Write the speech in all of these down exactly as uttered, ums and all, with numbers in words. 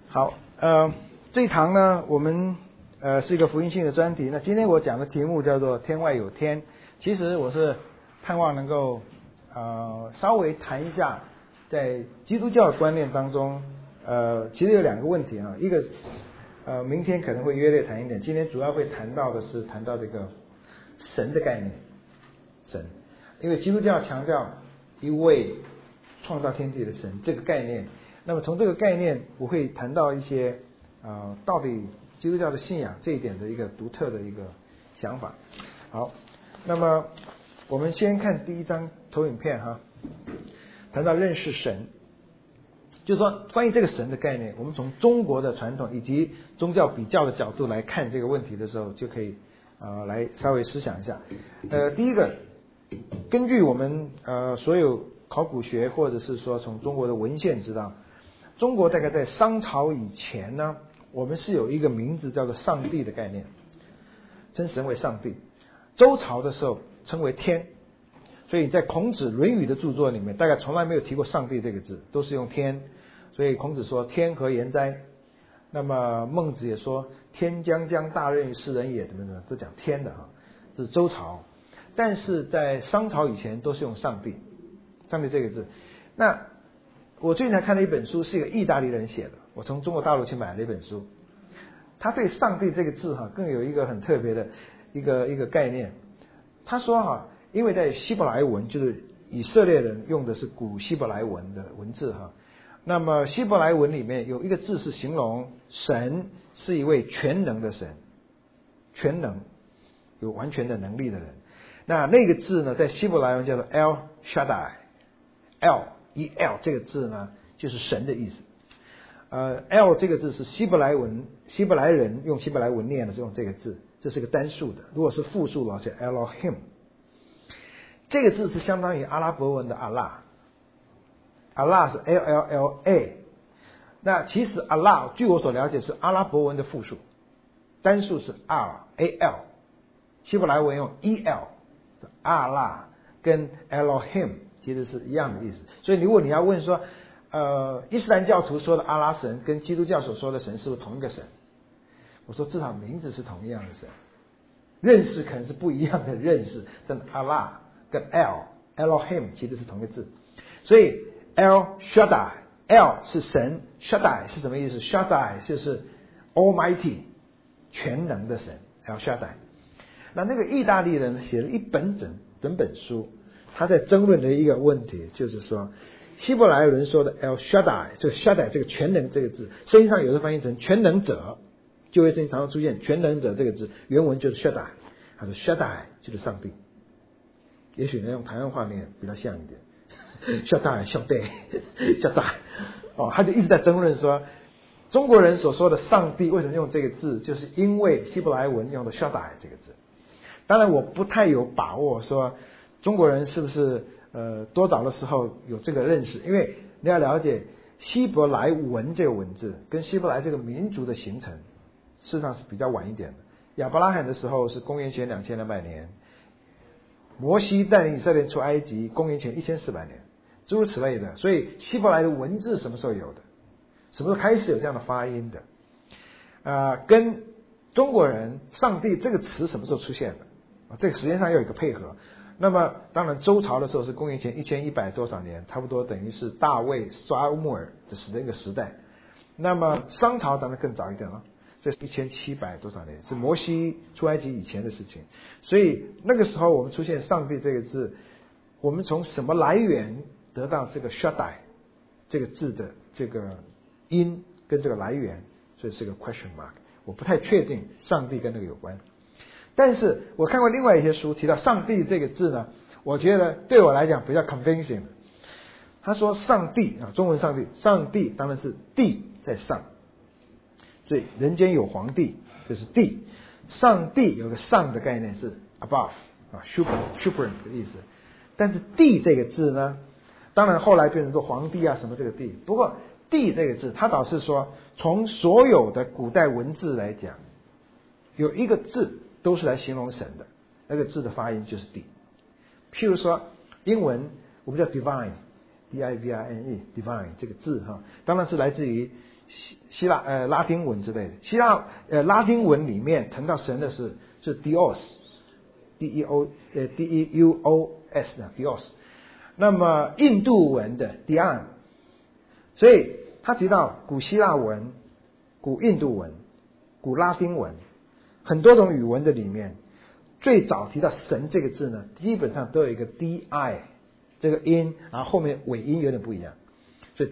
好，呃，这一堂呢，我们呃是一个福音性的专题。那今天我讲的题目叫做"天外有天"。其实我是盼望能够呃稍微谈一下，在基督教的观念当中，呃，其实有两个问题啊，一个呃明天可能会约略谈一点，今天主要会谈到的是谈到这个神的概念，神，因为基督教强调一位创造天地的神这个概念。那么从这个概念，我会谈到一些呃，到底基督教的信仰这一点的一个独特的一个想法。好，那么我们先看第一张投影片哈，谈到认识神，就是说关于这个神的概念，我们从中国的传统以及宗教比较的角度来看这个问题的时候，就可以呃来稍微思想一下。呃，第一个，根据我们呃所有考古学或者是说从中国的文献知道，中国大概在商朝以前呢，我们是有一个名字叫做上帝的概念，称神为上帝。周朝的时候称为天，所以在孔子《论语》的著作里面，大概从来没有提过上帝这个字，都是用天。所以孔子说天何言哉，那么孟子也说天将降大任于斯人也，怎么怎么都讲天的哈，这是周朝。但是在商朝以前都是用上帝，上帝这个字。那我最近才看了一本书，是一个意大利人写的，我从中国大陆去买了一本书。他对上帝这个字哈，更有一个很特别的一个一个概念。他说哈，因为在希伯来文，就是以色列人用的是古希伯来文的文字哈。那么希伯来文里面有一个字是形容神是一位全能的神，全能，有完全的能力的人。那那个字呢，在希伯来文叫做 El Shaddai，El E L 这个字呢，就是神的意思。呃 ，L 这个字是希伯来文，希伯来人用希伯来文念的是用这个字，这是个单数的。如果是复数的话，叫 Elohim。这个字是相当于阿拉伯文的阿拉，阿拉是 L L L A。那其实阿拉，据我所了解是阿拉伯文的复数，单数是 R A L， 希伯来文用 E L， 阿拉跟 Elohim。其实是一样的意思，所以如果你要问说，呃，伊斯兰教徒说的阿拉神跟基督教所说的神是不是同一个神？我说至少名字是同一样的神，认识可能是不一样的认识，但阿拉跟 El Elohim 其实是同一个字，所以 El Shaddai El 是神 ，Shaddai 是什么意思 ？Shaddai 就是 Almighty 全能的神 El Shaddai。那那个意大利人写了一本整整本书。他在争论的一个问题就是说，希伯来人说的 El Shaddai， 这个 Shaddai 这个全能这个字，圣经上有的翻译成全能者，旧约圣经常常出现全能者这个字，原文就是 Shaddai， 他说 Shaddai 就是上帝，也许能用台湾话念比较像一点，Shaddai Shaddai Shaddai， 哦，他就一直在争论说，中国人所说的上帝为什么用这个字，就是因为希伯来文用的 Shaddai 这个字。当然我不太有把握说中国人是不是呃多早的时候有这个认识？因为你要了解希伯来文这个文字跟希伯来这个民族的形成，事实上是比较晚一点的。亚伯拉罕的时候是公元前两千两百年，摩西带领以色列出埃及公元前一千四百年，诸如此类的。所以希伯来的文字什么时候有的？什么时候开始有这样的发音的？啊、呃，跟中国人上帝这个词什么时候出现的？啊，这个时间上要有一个配合。那么当然周朝的时候是公元前一千一百多少年，差不多等于是大卫沙乌尔的时的一个时代。那么商朝当然更早一点了，这是一千七百多少年，是摩西出埃及以前的事情。所以那个时候我们出现上帝这个字，我们从什么来源得到这个 Shaddai 这个字的这个音跟这个来源，所以是个 question mark， 我不太确定上帝跟那个有关。但是我看过另外一些书提到上帝这个字呢，我觉得对我来讲比较 convincing。他说上帝啊，中文上帝，上帝当然是帝在上，所以人间有皇帝就是帝，上帝有个上的概念是 above 啊 super super 的意思。但是帝这个字呢，当然后来变成做皇帝啊什么这个帝，不过帝这个字他倒是说从所有的古代文字来讲，有一个字都是来形容神的，那个字的发音就是帝。譬如说英文我们叫 divine D I V I N E divine 这个字哈，当然是来自于希希腊呃拉丁文之类的。希腊呃拉丁文里面谈到神的是是 Dios，D E O 呃 D E U O S 的 Dios。那么印度文的 Dian， 所以他提到古希腊文、古印度文、古拉丁文很多种语文的里面，最早提到神这个字呢，基本上都有一个 D I 这个音，然后后面尾音有点不一样，所以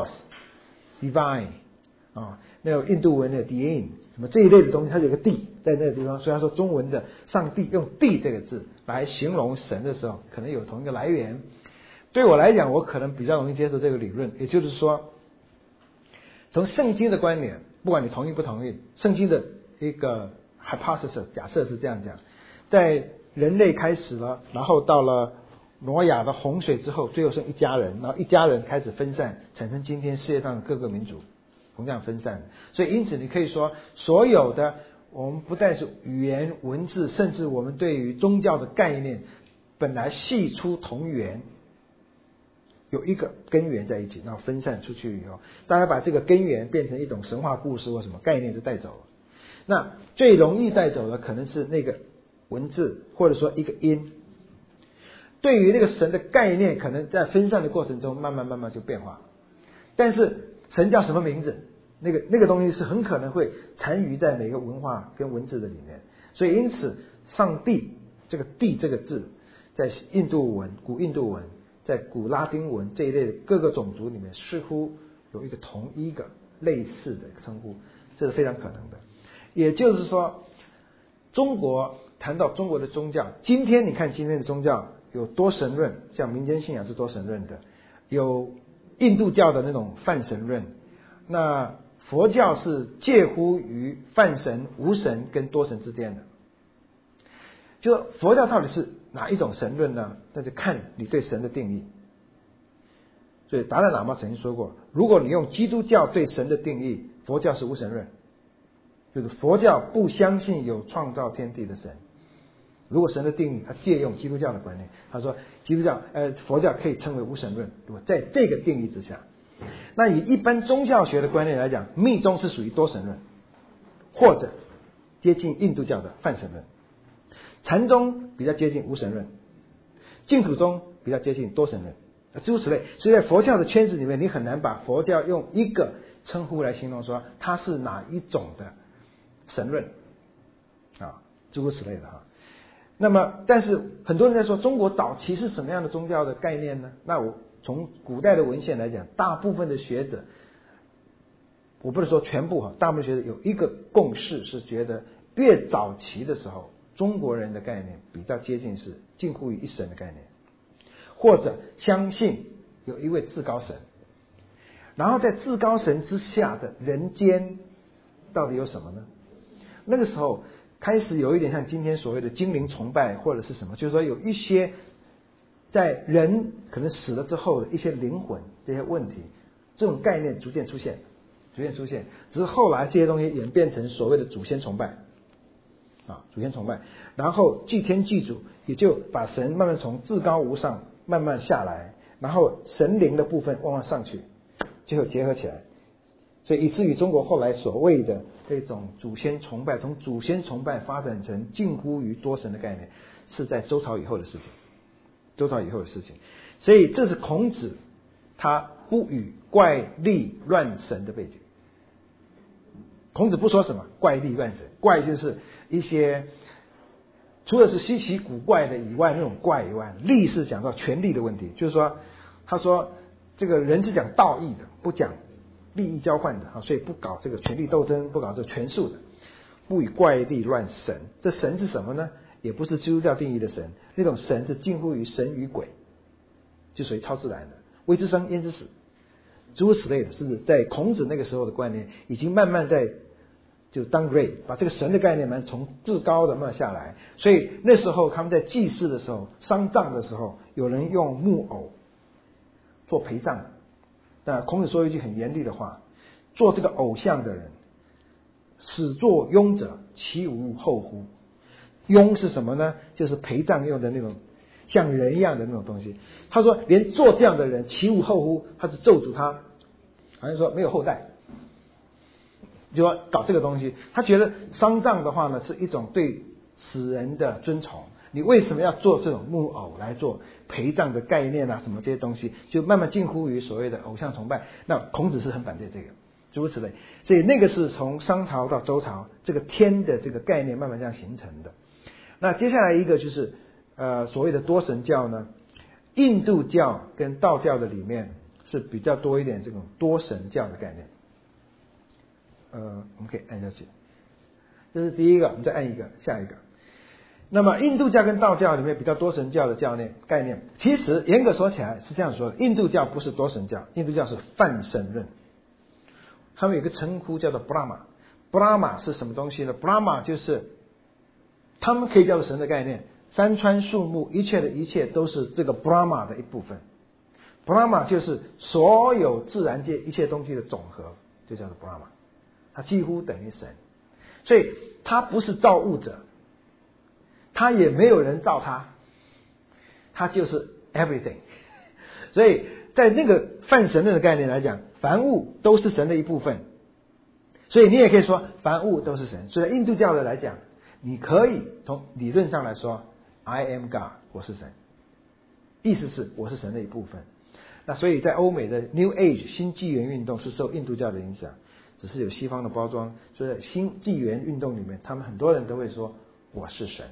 Dios、Divine 啊，那有印度文的 Diin 什么这一类的东西，它有个 D 在那个地方。虽然说中文的上帝用 D 这个字来形容神的时候，可能有同一个来源。对我来讲，我可能比较容易接受这个理论，也就是说，从圣经的观点，不管你同意不同意，圣经的一个 hypothesis 假设是这样讲，在人类开始了，然后到了挪亚的洪水之后，最后剩一家人，然后一家人开始分散，产生今天世界上的各个民族，同样分散。所以因此你可以说，所有的我们不但是语言文字，甚至我们对于宗教的概念，本来系出同源，有一个根源在一起，然后分散出去以后，大家把这个根源变成一种神话故事或什么概念就带走了。那最容易带走的可能是那个文字，或者说一个音。对于那个神的概念，可能在分散的过程中慢慢慢慢就变化。但是神叫什么名字，那个那个东西是很可能会残余在每个文化跟文字的里面。所以因此上帝这个帝这个字，在印度文、古印度文，在古拉丁文这一类的各个种族里面，似乎有一个同一个类似的称呼，这是非常可能的。也就是说，中国谈到中国的宗教，今天你看今天的宗教有多神论，像民间信仰是多神论的，有印度教的那种泛神论，那佛教是介乎于泛神、无神跟多神之间的。就佛教到底是哪一种神论呢？那就看你对神的定义。所以达赖喇嘛曾经说过，如果你用基督教对神的定义，佛教是无神论，就是佛教不相信有创造天地的神。如果神的定义，他借用基督教的观念，他说基督教呃佛教可以称为无神论。如果在这个定义之下，那以一般宗教学的观念来讲，密宗是属于多神论，或者接近印度教的泛神论。禅宗比较接近无神论，净土宗比较接近多神论，诸如此类。所以在佛教的圈子里面，你很难把佛教用一个称呼来形容说它是哪一种的神论啊，诸如此类的哈。那么但是很多人在说中国早期是什么样的宗教的概念呢？那我从古代的文献来讲，大部分的学者，我不是说全部哈，大部分学者有一个共识，是觉得越早期的时候，中国人的概念比较接近是近乎于一神的概念，或者相信有一位至高神，然后在至高神之下的人间到底有什么呢？那个时候开始有一点像今天所谓的精灵崇拜或者是什么，就是说有一些在人可能死了之后的一些灵魂这些问题，这种概念逐渐出现逐渐出现只是后来这些东西演变成所谓的祖先崇拜啊，祖先崇拜，然后祭天祭祖，也就把神慢慢从至高无上慢慢下来，然后神灵的部分慢慢上去，最后结合起来，所以以至于中国后来所谓的这种祖先崇拜，从祖先崇拜发展成近乎于多神的概念，是在周朝以后的事情，周朝以后的事情。所以这是孔子他不与怪力乱神的背景。孔子不说什么怪力乱神，怪就是一些除了是稀奇古怪的以外，那种怪以外，力是讲到权力的问题，就是说他说这个人是讲道义的，不讲利益交换的，所以不搞这个权力斗争，不搞这个权术的，不以怪力乱神。这神是什么呢？也不是基督教定义的神，那种神是近乎于神与鬼，就属于超自然的，未知生焉知死，诸如此类的，是不是在孔子那个时候的观念已经慢慢在就 downgrade， 把这个神的概念慢慢从至高的慢慢下来。所以那时候他们在祭祀的时候，丧葬的时候，有人用木偶做陪葬。那孔子说一句很严厉的话，做这个偶像的人，始作俑者，其无后乎？俑是什么呢？就是陪葬用的那种像人一样的那种东西。他说连做这样的人，其无后乎？他是咒诅他，好像说没有后代就要搞这个东西。他觉得丧葬的话呢，是一种对死人的尊崇。你为什么要做这种木偶来做陪葬的概念啊？什么这些东西，就慢慢近乎于所谓的偶像崇拜。那孔子是很反对这个，诸如此类。所以那个是从商朝到周朝，这个天的这个概念慢慢这样形成的。那接下来一个就是呃所谓的多神教呢，印度教跟道教的里面是比较多一点这种多神教的概念。呃，我们可以按下去，这是第一个，我们再按一个，下一个。那么印度教跟道教里面比较多神教的教念概念，其实严格说起来是这样说的：印度教不是多神教，印度教是泛神论。他们有一个称呼叫做 Brahma，Brahma 是什么东西呢？ Brahma 就是他们可以叫做神的概念，山川树木一切的一切都是这个 Brahma 的一部分。Brahma 就是所有自然界一切东西的总和，就叫做 Brahma， 它几乎等于神。所以它不是造物者，他也没有人造他，他就是 everything。 所以在那个泛神论的概念来讲，凡物都是神的一部分，所以你也可以说凡物都是神。所以在印度教的来讲，你可以从理论上来说 I am God， 我是神，意思是我是神的一部分。那所以在欧美的 New Age 新纪元运动是受印度教的影响，只是有西方的包装。所以在新纪元运动里面，他们很多人都会说我是神，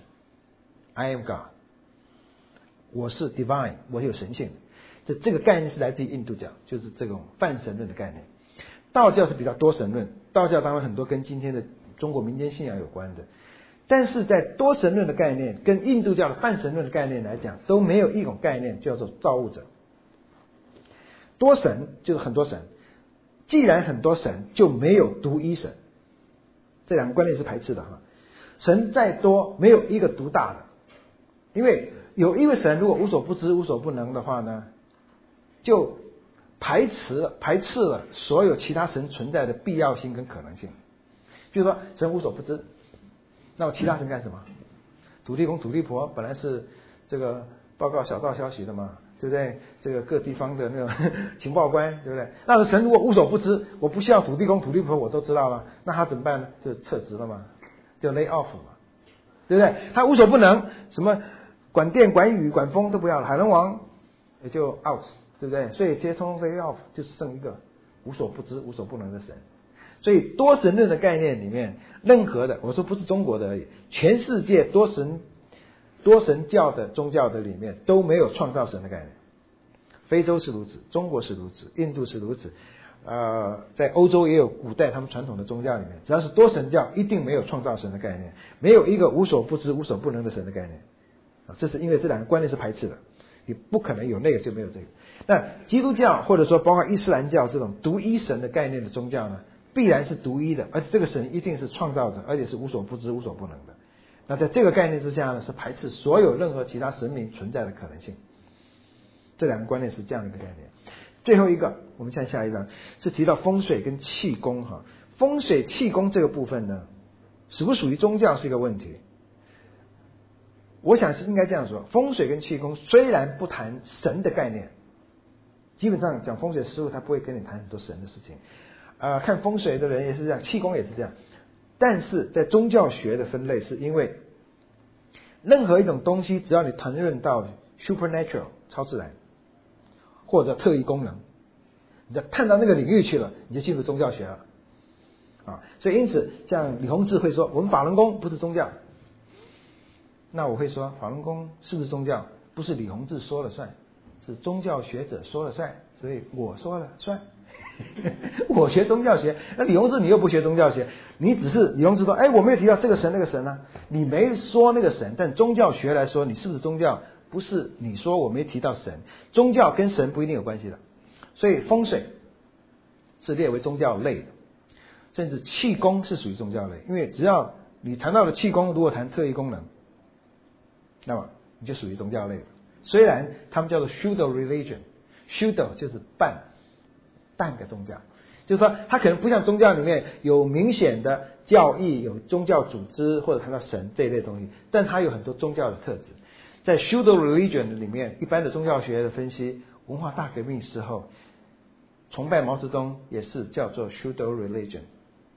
I am God， 我是 divine， 我有神性。这这个概念是来自于印度教，就是这种泛神论的概念。道教是比较多神论，道教当然很多跟今天的中国民间信仰有关的，但是在多神论的概念跟印度教的泛神论的概念来讲，都没有一种概念叫做造物者。多神就是很多神，既然很多神就没有独一神，这两个观念是排斥的哈。神再多没有一个独大的，因为有一位神如果无所不知无所不能的话呢，就排斥排斥了所有其他神存在的必要性跟可能性。比如说神无所不知，那么其他神干什么？土地公土地婆本来是这个报告小道消息的嘛，对不对？这个各地方的那种情报官，对不对？那么神如果无所不知，我不需要土地公土地婆我都知道了，那他怎么办呢？就撤职了嘛，就 lay off 嘛，对不对？他无所不能，什么管电管雨管风都不要了，海龙王也就 out， 对不对？所以接通 lay off 就剩一个无所不知无所不能的神。所以多神论的概念里面，任何的，我说不是中国的而已，全世界多神多神教的宗教的里面都没有创造神的概念。非洲是如此，中国是如此，印度是如此，呃，在欧洲也有古代他们传统的宗教里面，只要是多神教，一定没有创造神的概念，没有一个无所不知无所不能的神的概念。啊，这是因为这两个观念是排斥的，你不可能有那个就没有这个。那基督教或者说包括伊斯兰教这种独一神的概念的宗教呢，必然是独一的，而且这个神一定是创造者，而且是无所不知无所不能的。那在这个概念之下呢，是排斥所有任何其他神明存在的可能性。这两个观念是这样一个概念。最后一个，我们看下一章是提到风水跟气功哈。风水气功这个部分呢，属不属于宗教是一个问题。我想是应该这样说，风水跟气功虽然不谈神的概念，基本上讲风水师傅他不会跟你谈很多神的事情。呃，看风水的人也是这样，气功也是这样。但是在宗教学的分类，是因为任何一种东西，只要你谈论到 supernatural 超自然或者特异功能，你就探到那个领域去了，你就进入宗教学了啊。所以因此，像李洪志会说，我们法轮功不是宗教。那我会说，法轮功是不是宗教？不是李洪志说了算，是宗教学者说了算，所以我说了算。我学宗教学，那李洪志你又不学宗教学，你只是李洪志说，哎，我没有提到这个神那个神啊，你没说那个神，但宗教学来说，你是不是宗教？不是你说我没提到神，宗教跟神不一定有关系的。所以风水是列为宗教类的，甚至气功是属于宗教类，因为只要你谈到了气功，如果谈特异功能，那么你就属于宗教类的。虽然他们叫做 pseudo religion，pseudo 就是半半个宗教，就是说它可能不像宗教里面有明显的教义，有宗教组织或者谈到神这一类东西，但它有很多宗教的特质。在 pseudo religion 里面，一般的宗教学的分析，文化大革命时候崇拜毛泽东也是叫做 pseudo religion，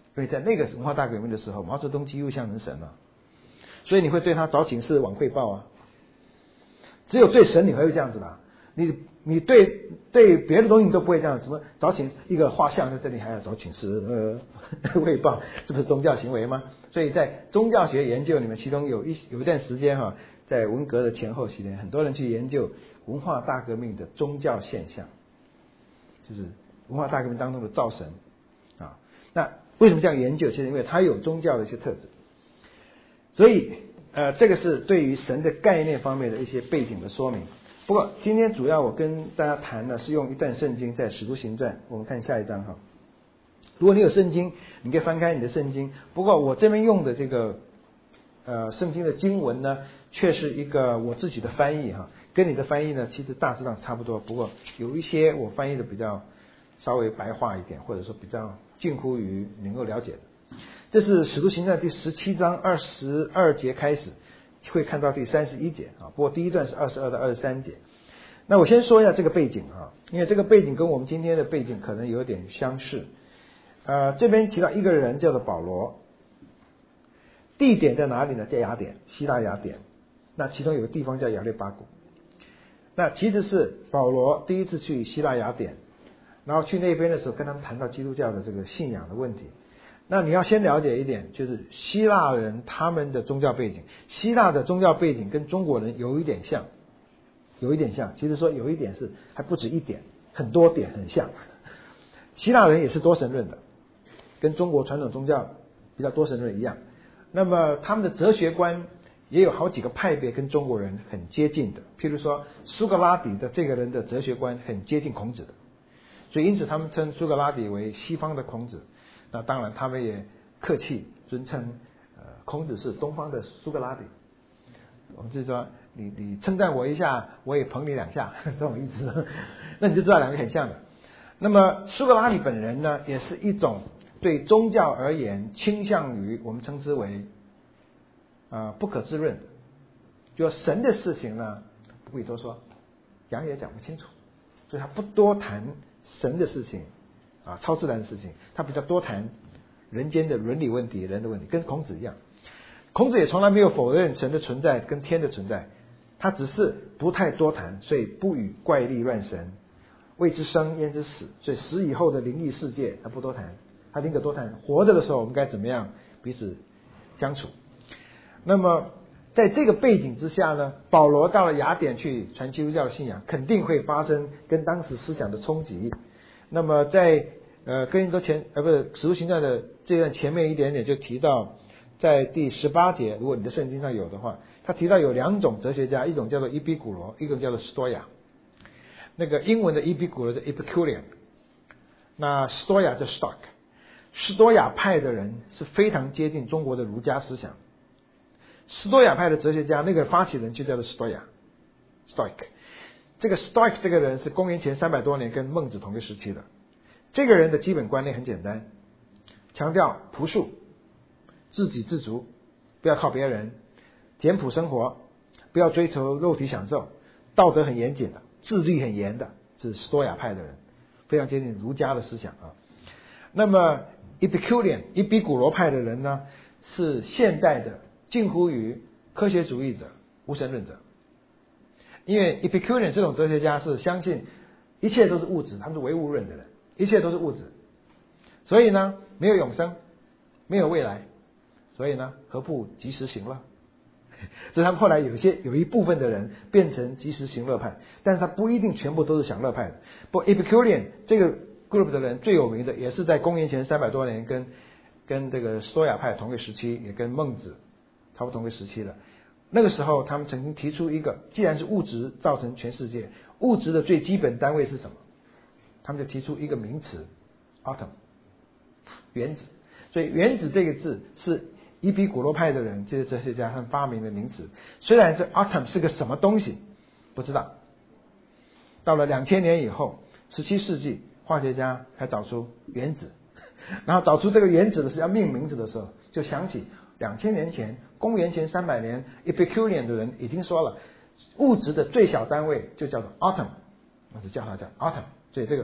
所以在那个文化大革命的时候，毛泽东几乎像人神了，所以你会对他找请示、往汇报啊。只有对神你会这样子的，你你对对别的东西你都不会这样，什么找请一个画像在这里还要找请示呃汇报，这不是宗教行为吗？所以在宗教学研究里面，其中有一有一段时间哈，在文革的前后期间，很多人去研究文化大革命的宗教现象，就是文化大革命当中的造神啊。那为什么这样研究？其实因为它有宗教的一些特质，所以呃，这个是对于神的概念方面的一些背景的说明。不过今天主要我跟大家谈的是用一段圣经，在使徒行传，我们看下一章哈。如果你有圣经，你可以翻开你的圣经。不过我这边用的这个呃圣经的经文呢，却是一个我自己的翻译哈，跟你的翻译呢其实大致上差不多。不过有一些我翻译的比较稍微白话一点，或者说比较近乎于能够了解的。这是使徒行传第十七章二十二节开始，会看到第三十一节啊。不过第一段是二十二到二十三节。那我先说一下这个背景啊，因为这个背景跟我们今天的背景可能有点相似。呃，这边提到一个人叫做保罗，地点在哪里呢？在雅典，希腊雅典。那其中有个地方叫亚略巴谷。那其实是保罗第一次去希腊雅典，然后去那边的时候跟他们谈到基督教的这个信仰的问题。那你要先了解一点，就是希腊人他们的宗教背景，希腊的宗教背景跟中国人有一点像，有一点像。其实说有一点是还不止一点，很多点很像。希腊人也是多神论的，跟中国传统宗教比较多神论一样。那么他们的哲学观也有好几个派别跟中国人很接近的，譬如说苏格拉底的这个人的哲学观很接近孔子的，所以因此他们称苏格拉底为西方的孔子。那当然他们也客气尊称呃孔子是东方的苏格拉底。我们就是说你你称赞我一下，我也捧你两下，这种意思。那你就知道两个很像的。那么苏格拉底本人呢，也是一种对宗教而言倾向于我们称之为呃不可知论的，就神的事情呢不必多说，讲也讲不清楚，所以他不多谈神的事情啊，超自然的事情，他比较多谈人间的伦理问题、人的问题，跟孔子一样。孔子也从来没有否认神的存在跟天的存在，他只是不太多谈，所以不与怪力乱神，谓之生焉之死，所以死以后的灵异世界他不多谈，他宁可多谈活着的时候我们该怎么样彼此相处。那么在这个背景之下呢，保罗到了雅典去传基督教的信仰，肯定会发生跟当时思想的冲击。那么在呃哥林多前呃不是使徒行传的这段前面一点点就提到，在第十八节，如果你的圣经上有的话，他提到有两种哲学家，一种叫做伊比古罗，一种叫做斯多亚。那个英文的伊比古罗是 Epicurean， 那斯多亚叫 Stoic。斯多亚派的人是非常接近中国的儒家思想。斯多亚派的哲学家，那个发起人就叫做斯多亚 Stoic。这个 Stoic 这个人是公元前三百多年跟孟子同个时期的。这个人的基本观念很简单，强调朴素、自给自足，不要靠别人，简朴生活，不要追求肉体享受，道德很严谨的，自律很严的，是斯多亚派的人，非常接近儒家的思想啊。那么 Epicurean 伊比古罗派的人呢，是现代的近乎于科学主义者、无神论者。因为 Epicurean 这种哲学家是相信一切都是物质，他们是唯物论的人，一切都是物质，所以呢没有永生，没有未来，所以呢何不及时行乐？所以他们后来有一些有一部分的人变成及时行乐派，但是他不一定全部都是享乐派的。不 Epicurean 这个 group 的人最有名的也是在公元前三百多年跟跟这个斯多亚派同个时期，也跟孟子差不多同个时期的。那个时候他们曾经提出一个，既然是物质造成全世界，物质的最基本单位是什么？他们就提出一个名词 atom， 原子。所以原子这个字是伊比古罗派的人，这些哲学家他们发明的名词。虽然这 atom 是个什么东西不知道，到了两千年以后，十七世纪化学家才找出原子，然后找出这个原子的是要命名字的时候，就想起两千年前，公元前三百年 Epicurean 的人已经说了，物质的最小单位就叫做 atom， 那就叫它叫 atom。所以这个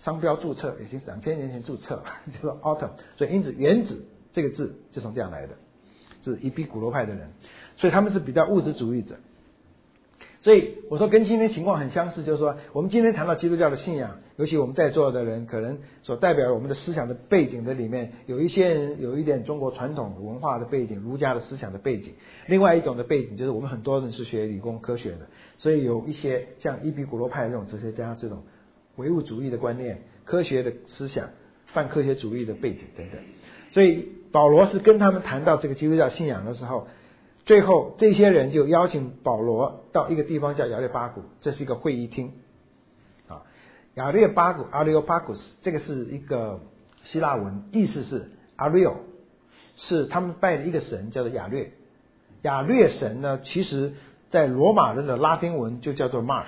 商标注册已经两千年前注册了，叫做 Atom， 所以因此原子这个字就从这样来的，是伊比古罗派的人，所以他们是比较物质主义者。所以我说跟今天情况很相似，就是说我们今天谈到基督教的信仰，尤其我们在座的人可能所代表我们的思想的背景的里面，有一些人有一点中国传统文化的背景，儒家的思想的背景，另外一种的背景就是我们很多人是学理工科学的，所以有一些像伊比古罗派这种哲学家这种唯物主义的观念，科学的思想，泛科学主义的背景等等。所以保罗是跟他们谈到这个基督教信仰的时候，最后这些人就邀请保罗到一个地方叫亚略巴谷，这是一个会议厅啊。亚略巴谷 Areopagus 这个是一个希腊文，意思是 Areo， 是他们拜的一个神叫做亚略。亚略神呢，其实在罗马人的拉丁文就叫做 Mars，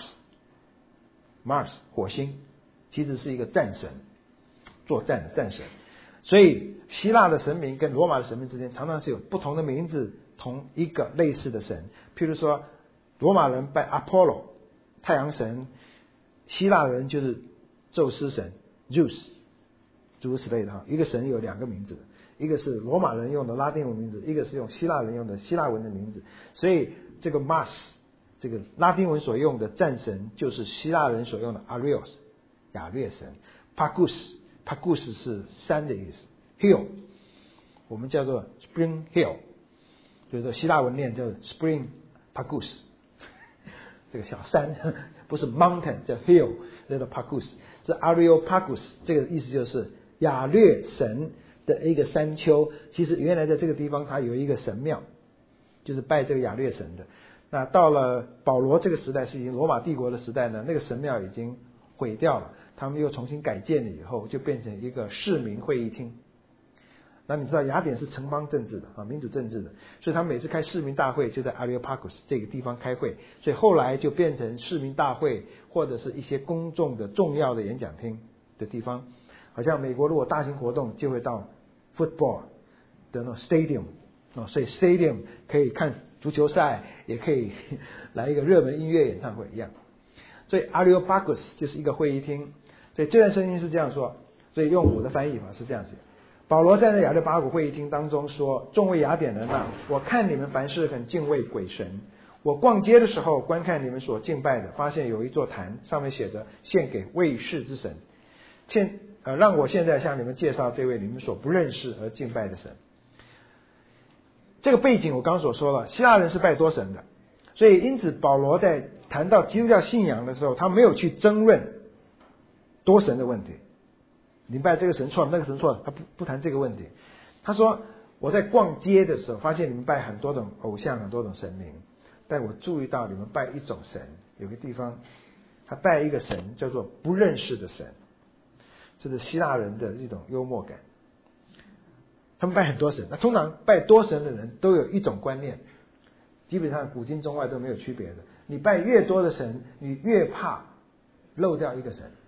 Mars 火星，其实是一个战神，作战的战神。所以希腊的神明跟罗马的神明之间常常是有不同的名字，同一个类似的神。譬如说罗马人拜 Apollo 太阳神，希腊人就是宙斯神 Zeus， 诸如此类的哈。一个神有两个名字，一个是罗马人用的拉丁文名字，一个是用希腊人用的希腊文的名字。所以这个 Mars 这个拉丁文所用的战神就是希腊人所用的 Areos 亚略神。 Pagus Pagus 是山的意思， Hill 我们叫做 Spring Hill， 就是说希腊文念叫 Spring Pagus， 这个小山不是 mountain 叫 hill， 叫做 Pagus， 是 Areopagus， 这个意思就是亚略神的一个山丘。其实原来在这个地方它有一个神庙，就是拜这个亚略神的。那到了保罗这个时代，是已经罗马帝国的时代呢，那个神庙已经毁掉了，他们又重新改建了以后，就变成一个市民会议厅。那你知道雅典是城邦政治的啊，民主政治的，所以他们每次开市民大会就在 Areopagus 这个地方开会，所以后来就变成市民大会或者是一些公众的重要的演讲厅的地方。好像美国如果大型活动就会到 football 的那种 stadium 啊，所以 stadium 可以看足球赛，也可以来一个热门音乐演唱会一样。所以 Areopagus 就是一个会议厅。所以这段圣经是这样说，所以用我的翻译法是这样写。保罗在那亚略巴谷会议厅当中说：众位雅典人啊，我看你们凡事很敬畏鬼神。我逛街的时候观看你们所敬拜的，发现有一座坛，上面写着献给卫士之神。现呃，让我现在向你们介绍这位你们所不认识而敬拜的神。这个背景我刚刚所说了，希腊人是拜多神的，所以因此保罗在谈到基督教信仰的时候，他没有去争论多神的问题。你拜这个神错了，那个神错了，他不不谈这个问题。他说我在逛街的时候发现你们拜很多种偶像，很多种神明，但我注意到你们拜一种神，有个地方他拜一个神叫做不认识的神，这是希腊人的一种幽默感。他们拜很多神，那通常拜多神的人都有一种观念，基本上古今中外都没有区别的，你拜越多的神，你越怕漏掉一个神。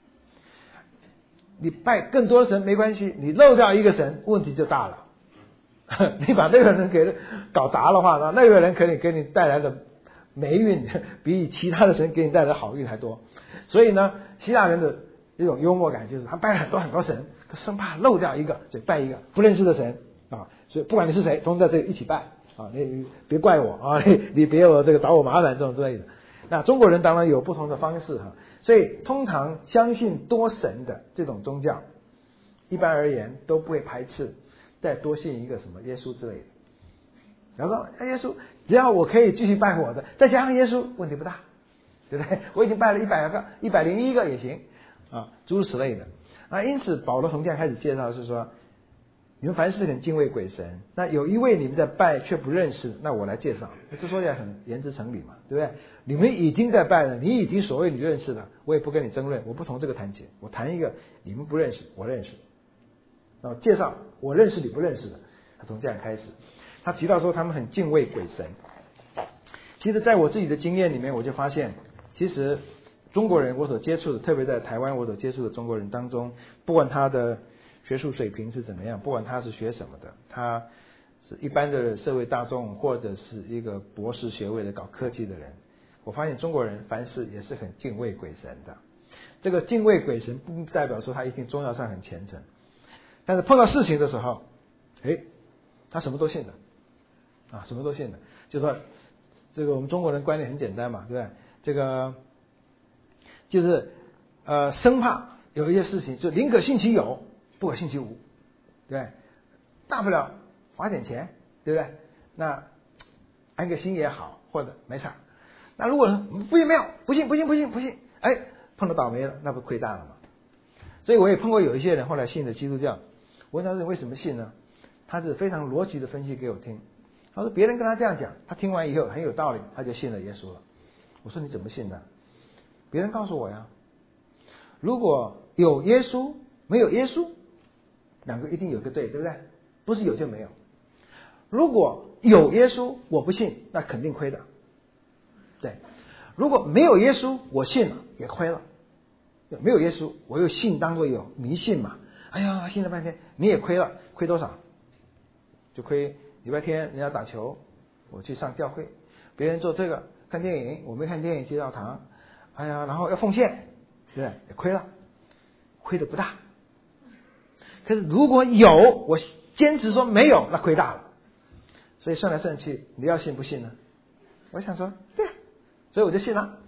你拜更多的神没关系，你漏掉一个神问题就大了。你把那个人给搞砸的话，那那个人可以给你带来的霉运比其他的神给你带来的好运还多。所以呢，希腊人的一种幽默感就是他拜了很多很多神，生怕漏掉一个，所以拜一个不认识的神啊。所以不管你是谁，通通在这里一起拜啊，你别怪我啊，你你别有这个找我麻烦这种之类的。那中国人当然有不同的方式哈，所以通常相信多神的这种宗教，一般而言都不会排斥再多信一个什么耶稣之类的。然后说耶稣，只要我可以继续拜我的，再加上耶稣，问题不大，对不对？我已经拜了一百个、一百零一个也行啊，诸如此类的。啊，因此保罗从这样开始介绍是说，你们凡事很敬畏鬼神，那有一位你们在拜却不认识，那我来介绍，这说起来很言之成理嘛，对不对？你们已经在拜了，你已经所谓你认识了，我也不跟你争论，我不从这个谈起，我谈一个你们不认识，我认识，然后介绍我认识你不认识的，他从这样开始。他提到说他们很敬畏鬼神。其实在我自己的经验里面，我就发现，其实中国人我所接触的，特别在台湾我所接触的中国人当中，不管他的学术水平是怎么样，不管他是学什么的，他是一般的社会大众，或者是一个博士学位的搞科技的人，我发现中国人凡事也是很敬畏鬼神的。 这个敬畏鬼神不代表说他一定宗教上很虔诚，但是碰到事情的时候，哎，他什么都信的啊，什么都信的。就说这个我们中国人观念很简单嘛，对不对？这个就是呃生怕有一些事情，就宁可信其有，不可信其无，对不对？大不了花点钱，对不对？那安个心也好，或者没啥。那如果不信没有，不信不信不信不信，哎，碰到倒霉了，那不亏大了吗？所以我也碰过有一些人后来信了基督教，我问他是为什么信呢？他是非常逻辑的分析给我听。他说别人跟他这样讲，他听完以后很有道理，他就信了耶稣了。我说你怎么信的？别人告诉我呀，如果有耶稣没有耶稣，两个一定有个对，对不对？不是有就没有。如果有耶稣我不信，那肯定亏的。对，如果没有耶稣我信了也亏了。没有耶稣我又信当作有，迷信嘛，哎呀信了半天你也亏了，亏多少？就亏礼拜天人家打球我去上教会，别人做这个看电影我没看电影去教堂，哎呀然后要奉献，对不对？也亏了，亏的不大。可是如果有我坚持说没有，那亏大了。所以算来算去你要信不信呢？我想说对，所以我就信了。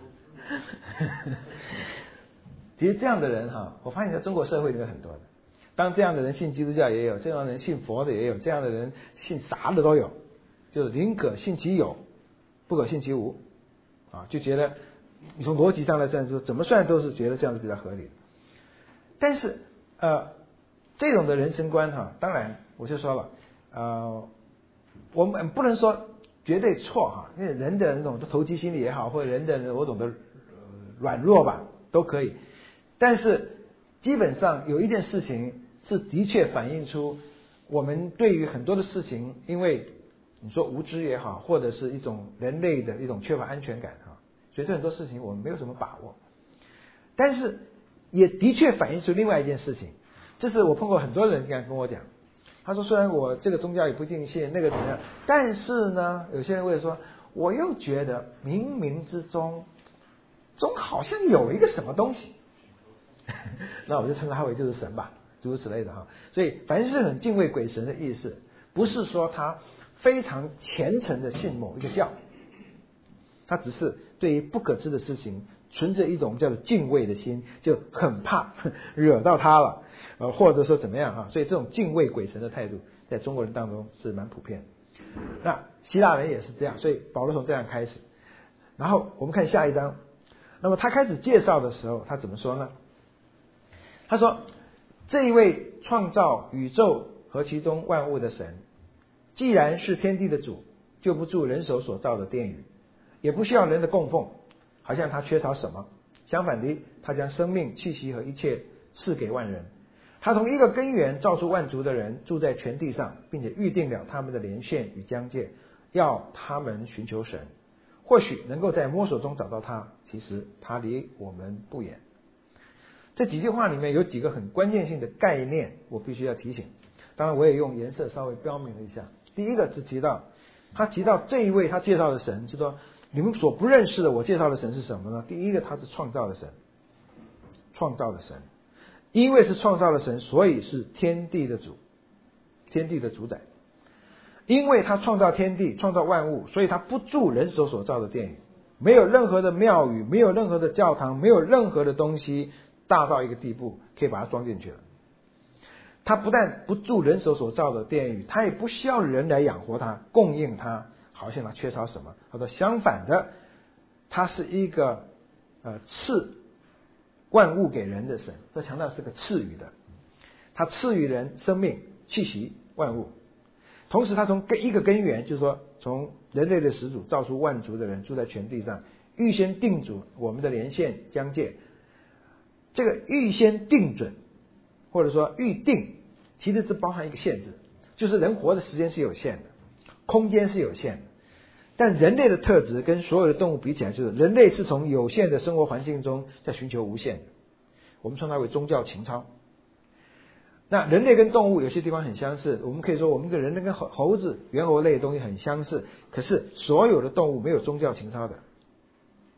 其实这样的人哈，我发现在中国社会里面很多的。当这样的人信基督教也有，这样的人信佛的也有，这样的人信啥的都有，就是宁可信其有，不可信其无啊，就觉得你从逻辑上来算说，怎么算都是觉得这样是比较合理的。但是呃，这种的人生观哈，当然我就说了，呃，我们不能说绝对错哈，因为人的那种投机心理也好，或者人的某种的、呃、软弱吧，都可以。但是基本上有一件事情是的确反映出我们对于很多的事情，因为你说无知也好，或者是一种人类的一种缺乏安全感哈，所以对很多事情我们没有什么把握。但是也的确反映出另外一件事情，这是我碰过很多人跟我讲，他说虽然我这个宗教也不尽信，那个怎么样，但是呢有些人会说我又觉得冥冥之中总好像有一个什么东西那我就称他为就是神吧，诸如此类的哈。所以凡是很敬畏鬼神的意思，不是说他非常虔诚的信某一个教，他只是对于不可知的事情存着一种叫做敬畏的心，就很怕惹到他了，呃，或者说怎么样哈。所以这种敬畏鬼神的态度在中国人当中是蛮普遍的。那希腊人也是这样，所以保罗从这样开始。然后我们看下一章，那么他开始介绍的时候他怎么说呢？他说这一位创造宇宙和其中万物的神，既然是天地的主，就不住人手所造的殿宇，也不需要人的供奉，好像他缺少什么。相反的，他将生命气息和一切赐给万人。他从一个根源造出万族的人，住在全地上，并且预定了他们的连线与疆界，要他们寻求神，或许能够在摸索中找到他，其实他离我们不远。这几句话里面有几个很关键性的概念我必须要提醒，当然我也用颜色稍微标明了一下。第一个是提到他提到这一位他介绍的神，是说你们所不认识的我介绍的神是什么呢？第一个他是创造的神，创造的神，因为是创造的神，所以是天地的主，天地的主宰。因为他创造天地创造万物，所以他不住人手所造的殿宇，没有任何的庙宇，没有任何的教堂，没有任何的东西大到一个地步可以把它装进去了。他不但不住人手所造的殿宇，他也不需要人来养活他供应他，好像他缺少什么。他说相反的，他是一个呃赐万物给人的神，这强调是个赐予的，他赐予人生命气息万物，同时他从一个根源，就是说从人类的始祖造出万族的人住在全地上，预先定主我们的连线疆界。这个预先定准或者说预定，其实这包含一个限制，就是人活的时间是有限的，空间是有限的。但人类的特质跟所有的动物比起来，就是人类是从有限的生活环境中在寻求无限的，我们称它为宗教情操。那人类跟动物有些地方很相似，我们可以说我们跟人类跟猴子猿猴类的东西很相似，可是所有的动物没有宗教情操的。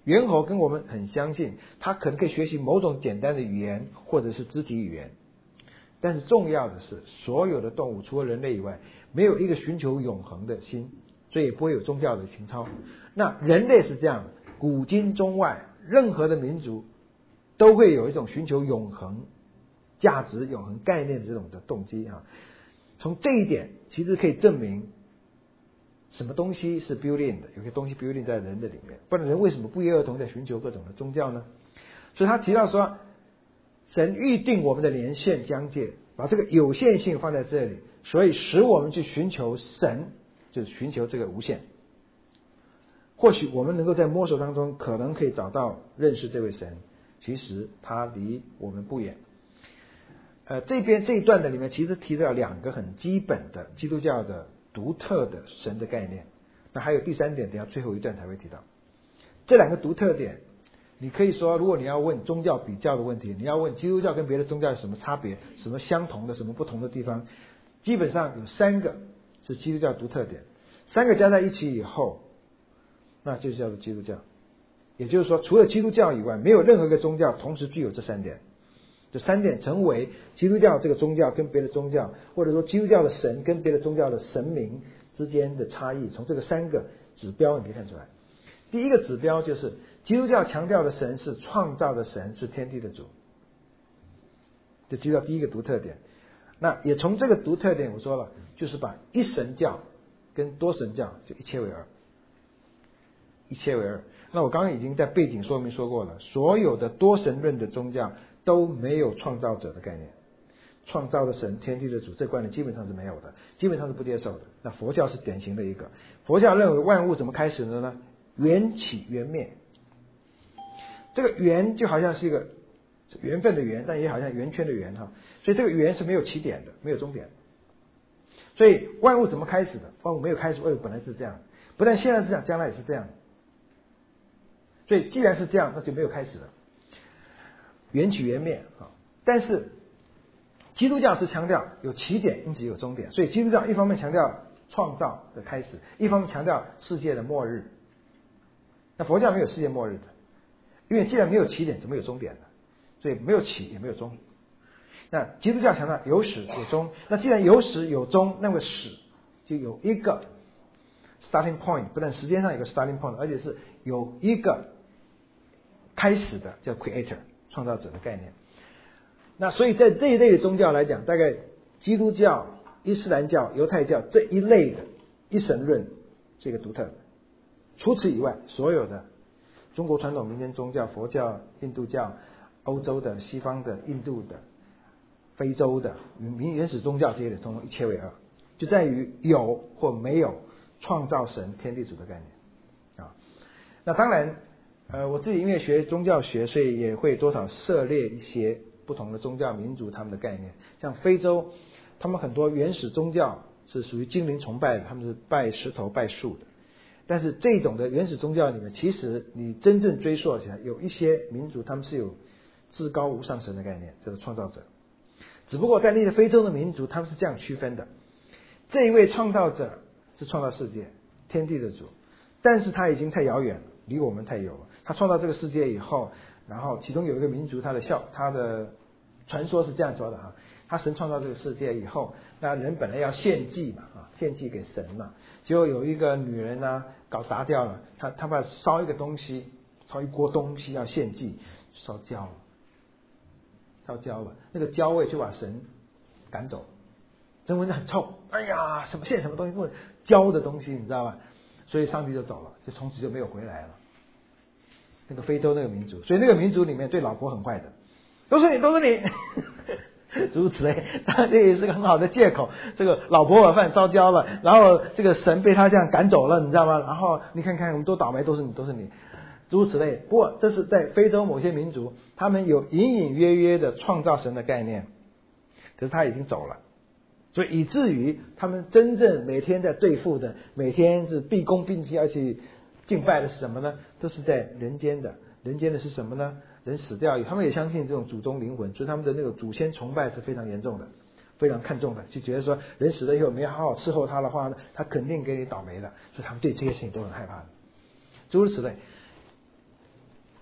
猿猴跟我们很相近，它可能可以学习某种简单的语言或者是肢体语言。但是重要的是，所有的动物除了人类以外，没有一个寻求永恒的心，所以也不会有宗教的情操。那人类是这样的，古今中外任何的民族都会有一种寻求永恒价值、永恒概念的这种的动机啊。从这一点其实可以证明什么东西是 built in 的，有些东西 built in 在人的里面，不然人为什么不约而同在寻求各种的宗教呢？所以他提到说，神预定我们的连线疆界，把这个有限性放在这里，所以使我们去寻求神，就是寻求这个无限。或许我们能够在摸索当中可能可以找到认识这位神，其实他离我们不远。呃，这边这一段的里面其实提到两个很基本的基督教的独特的神的概念，那还有第三点，等下最后一段才会提到。这两个独特点，你可以说，如果你要问宗教比较的问题，你要问基督教跟别的宗教有什么差别，什么相同的，什么不同的地方，基本上有三个是基督教独特点，三个加在一起以后，那就叫做基督教。也就是说，除了基督教以外，没有任何一个宗教同时具有这三点。这三点成为基督教这个宗教跟别的宗教，或者说基督教的神跟别的宗教的神明之间的差异，从这个三个指标你可以看出来。第一个指标就是基督教强调的神是创造的神，是天地的主，这基督教第一个独特点。那也从这个独特点我说了，就是把一神教跟多神教就一切为二，一切为二。那我刚刚已经在背景说明说过了，所有的多神论的宗教都没有创造者的概念，创造的神、天地的主这观念基本上是没有的，基本上是不接受的。那佛教是典型的一个，佛教认为万物怎么开始的呢？缘起缘灭。这个缘就好像是一个缘分的缘，但也好像圆圈的圆哈，所以这个缘是没有起点的，没有终点。所以万物怎么开始的？万物没有开始，万物本来是这样，不但现在是这样，将来也是这样。所以既然是这样，那就没有开始了，缘起缘灭啊。但是基督教是强调有起点，因此有终点。所以基督教一方面强调创造的开始，一方面强调世界的末日。那佛教没有世界末日的，因为既然没有起点，怎么有终点呢？所以没有起也没有终。那基督教强调有始有终，那既然有始有终，那么始就有一个 starting point， 不但时间上有个 starting point， 而且是有一个开始的叫 creator 创造者的概念。那所以在这一类的宗教来讲，大概基督教、伊斯兰教、犹太教这一类的一神论这个独特的。除此以外，所有的中国传统民间宗教、佛教、印度教、欧洲的、西方的、印度的、非洲的民原始宗教这些的，通通一切为二，就在于有或没有创造神、天地主的概念啊。那当然，呃，我自己因为学宗教学，所以也会多少涉猎一些不同的宗教民族他们的概念。像非洲，他们很多原始宗教是属于精灵崇拜的，他们是拜石头、拜树的。但是这种的原始宗教里面，其实你真正追溯起来，有一些民族他们是有至高无上神的概念，这个创造者。只不过在那些非洲的民族，他们是这样区分的：这一位创造者是创造世界、天地的主，但是他已经太遥远了，离我们太远了。他创造这个世界以后，然后其中有一个民族，他的笑，他的传说是这样说的哈：他神创造这个世界以后，那人本来要献祭嘛，啊，献祭给神嘛。结果有一个女人呢、啊，搞砸掉了，她她把烧一个东西，烧一锅东西要献祭，烧焦了，烧焦了，那个焦味就把神赶走，真闻着很臭，哎呀，什么献什么东西，焦的东西，你知道吧？所以上帝就走了，就从此就没有回来了。那个非洲那个民族，所以那个民族里面对老婆很坏的，都是你，都是你。诸如此类，他这也是个很好的借口。这个老婆把饭烧焦了，然后这个神被他这样赶走了，你知道吗？然后你看看，我们都倒霉，都是你，都是你，诸如此类。不过这是在非洲某些民族，他们有隐隐约约的创造神的概念，可是他已经走了，所以以至于他们真正每天在对付的，每天是毕恭毕敬要去敬拜的是什么呢？都是在人间的。人间的是什么呢？人死掉以后，他们也相信这种祖宗灵魂，所以他们的那个祖先崇拜是非常严重的，非常看重的，就觉得说人死了以后没好好伺候他的话呢，他肯定给你倒霉的，所以他们对这些事情都很害怕的，诸如此类。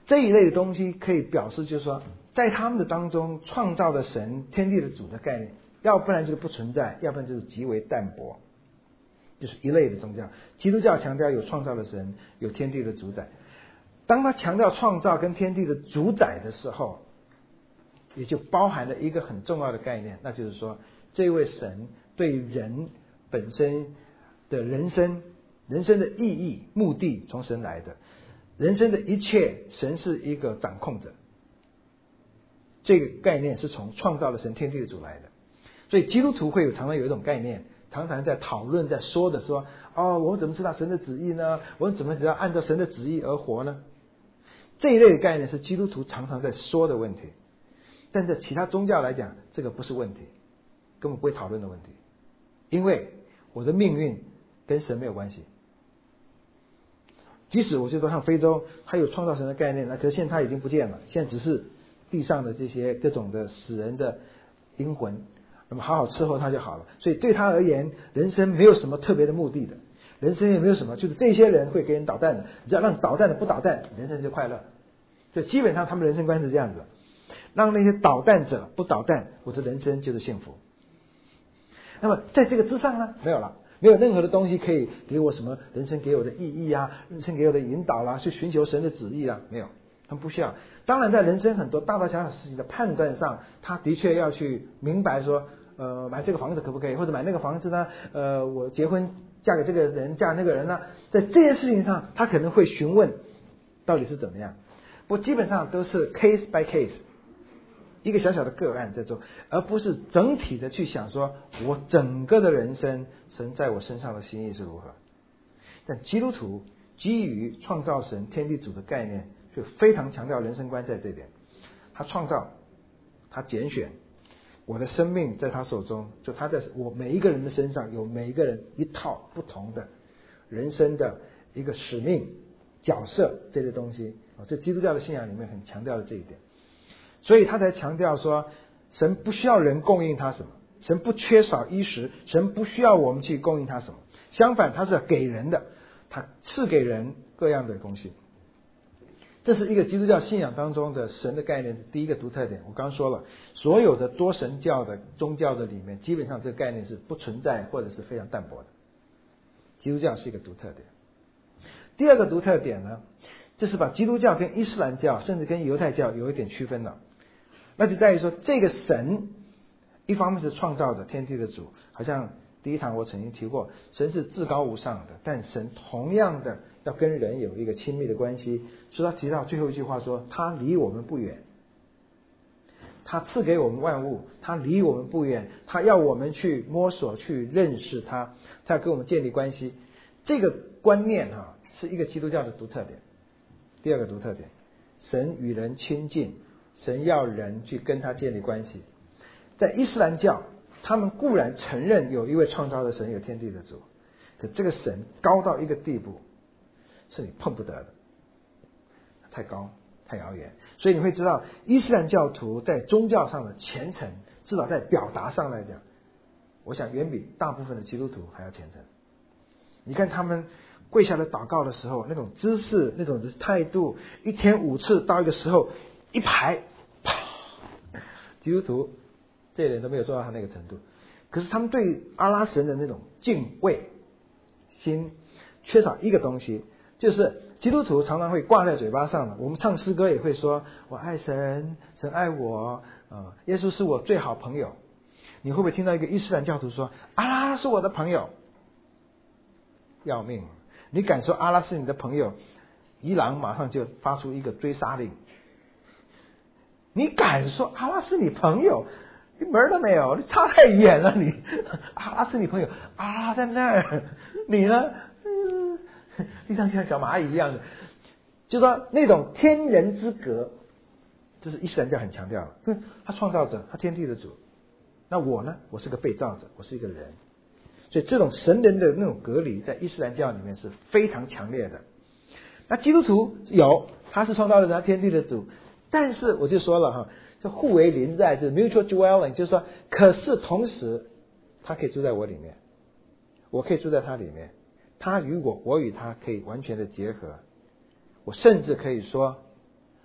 这一类的东西可以表示就是说，在他们的当中创造的神天地的主的概念，要不然就是不存在，要不然就是极为淡薄，就是一类的宗教。基督教强调有创造的神，有天地的主宰。当他强调创造跟天地的主宰的时候，也就包含了一个很重要的概念，那就是说，这位神对人本身的人生人生的意义目的从神来的，人生的一切神是一个掌控者，这个概念是从创造的神天地的主来的。所以基督徒会有常常有一种概念，常常在讨论在说的说，哦，我怎么知道神的旨意呢？我怎么知道按照神的旨意而活呢？这一类的概念是基督徒常常在说的问题，但在其他宗教来讲，这个不是问题，根本不会讨论的问题，因为我的命运跟神没有关系。即使我就说像非洲，它有创造神的概念，那可是现在它已经不见了，现在只是地上的这些各种的死人的灵魂，那么好好伺候它就好了。所以对他而言，人生没有什么特别的目的的，人生也没有什么，就是这些人会给人捣蛋的，只要让捣蛋的不捣蛋，人生就快乐。所以基本上他们人生观是这样子的，让那些捣蛋者不捣蛋，我的人生就是幸福。那么在这个之上呢，没有了。没有任何的东西可以给我什么人生给我的意义啊，人生给我的引导啦、啊，去寻求神的旨意啊，没有，他们不需要。当然，在人生很多大大小小事情的判断上，他的确要去明白说，呃，买这个房子可不可以，或者买那个房子呢？呃，我结婚嫁给这个人，嫁那个人呢？在这些事情上，他可能会询问到底是怎么样。不过基本上都是 case by case。一个小小的个案在做，而不是整体的去想说我整个的人生神在我身上的心意是如何。但基督徒基于创造神天地主的概念，就非常强调人生观在这点。他创造，他拣选，我的生命在他手中，就他在我每一个人的身上有每一个人一套不同的人生的一个使命角色这些东西啊，这基督教的信仰里面很强调的这一点。所以他才强调说，神不需要人供应他什么，神不缺少衣食，神不需要我们去供应他什么，相反他是给人的，他赐给人各样的东西。这是一个基督教信仰当中的神的概念的第一个独特点。我刚刚说了，所有的多神教的宗教的里面，基本上这个概念是不存在或者是非常淡薄的，基督教是一个独特点。第二个独特点呢，就是把基督教跟伊斯兰教甚至跟犹太教有一点区分了。那就在于说，这个神一方面是创造的天地的主，好像第一堂我曾经提过，神是至高无上的，但神同样的要跟人有一个亲密的关系。所以他提到最后一句话说，他离我们不远，他赐给我们万物，他离我们不远，他要我们去摸索去认识他，他要跟我们建立关系。这个观念哈、啊、是一个基督教的独特点。第二个独特点，神与人亲近，神要人去跟他建立关系。在伊斯兰教，他们固然承认有一位创造的神，有天地的主，可这个神高到一个地步，是你碰不得的，太高太遥远。所以你会知道，伊斯兰教徒在宗教上的虔诚，至少在表达上来讲，我想远比大部分的基督徒还要虔诚。你看他们跪下来祷告的时候，那种姿势，那种态度，一天五次到一个时候一排，啪，基督徒这人都没有做到他那个程度。可是他们对阿拉神的那种敬畏心缺少一个东西，就是基督徒常常会挂在嘴巴上的，我们唱诗歌也会说我爱神，神爱我、呃、耶稣是我最好朋友。你会不会听到一个伊斯兰教徒说阿拉是我的朋友？要命！你敢说阿拉是你的朋友，伊朗马上就发出一个追杀令。你敢说阿拉是你朋友，你门都没有，你差太远了。你阿拉是你朋友，阿拉在那儿，你呢？嗯，就像像小蚂蚁一样的，就说那种天人之隔，这是伊斯兰教很强调的。他创造者，他天地的主，那我呢？我是个被造者，我是一个人。所以这种神人的那种隔离，在伊斯兰教里面是非常强烈的。那基督徒有，他是创造了他天地的主，但是我就说了哈，就互为邻在，就是 mutual dwelling， 就是说，可是同时他可以住在我里面，我可以住在他里面，他与我，我与他可以完全的结合。我甚至可以说，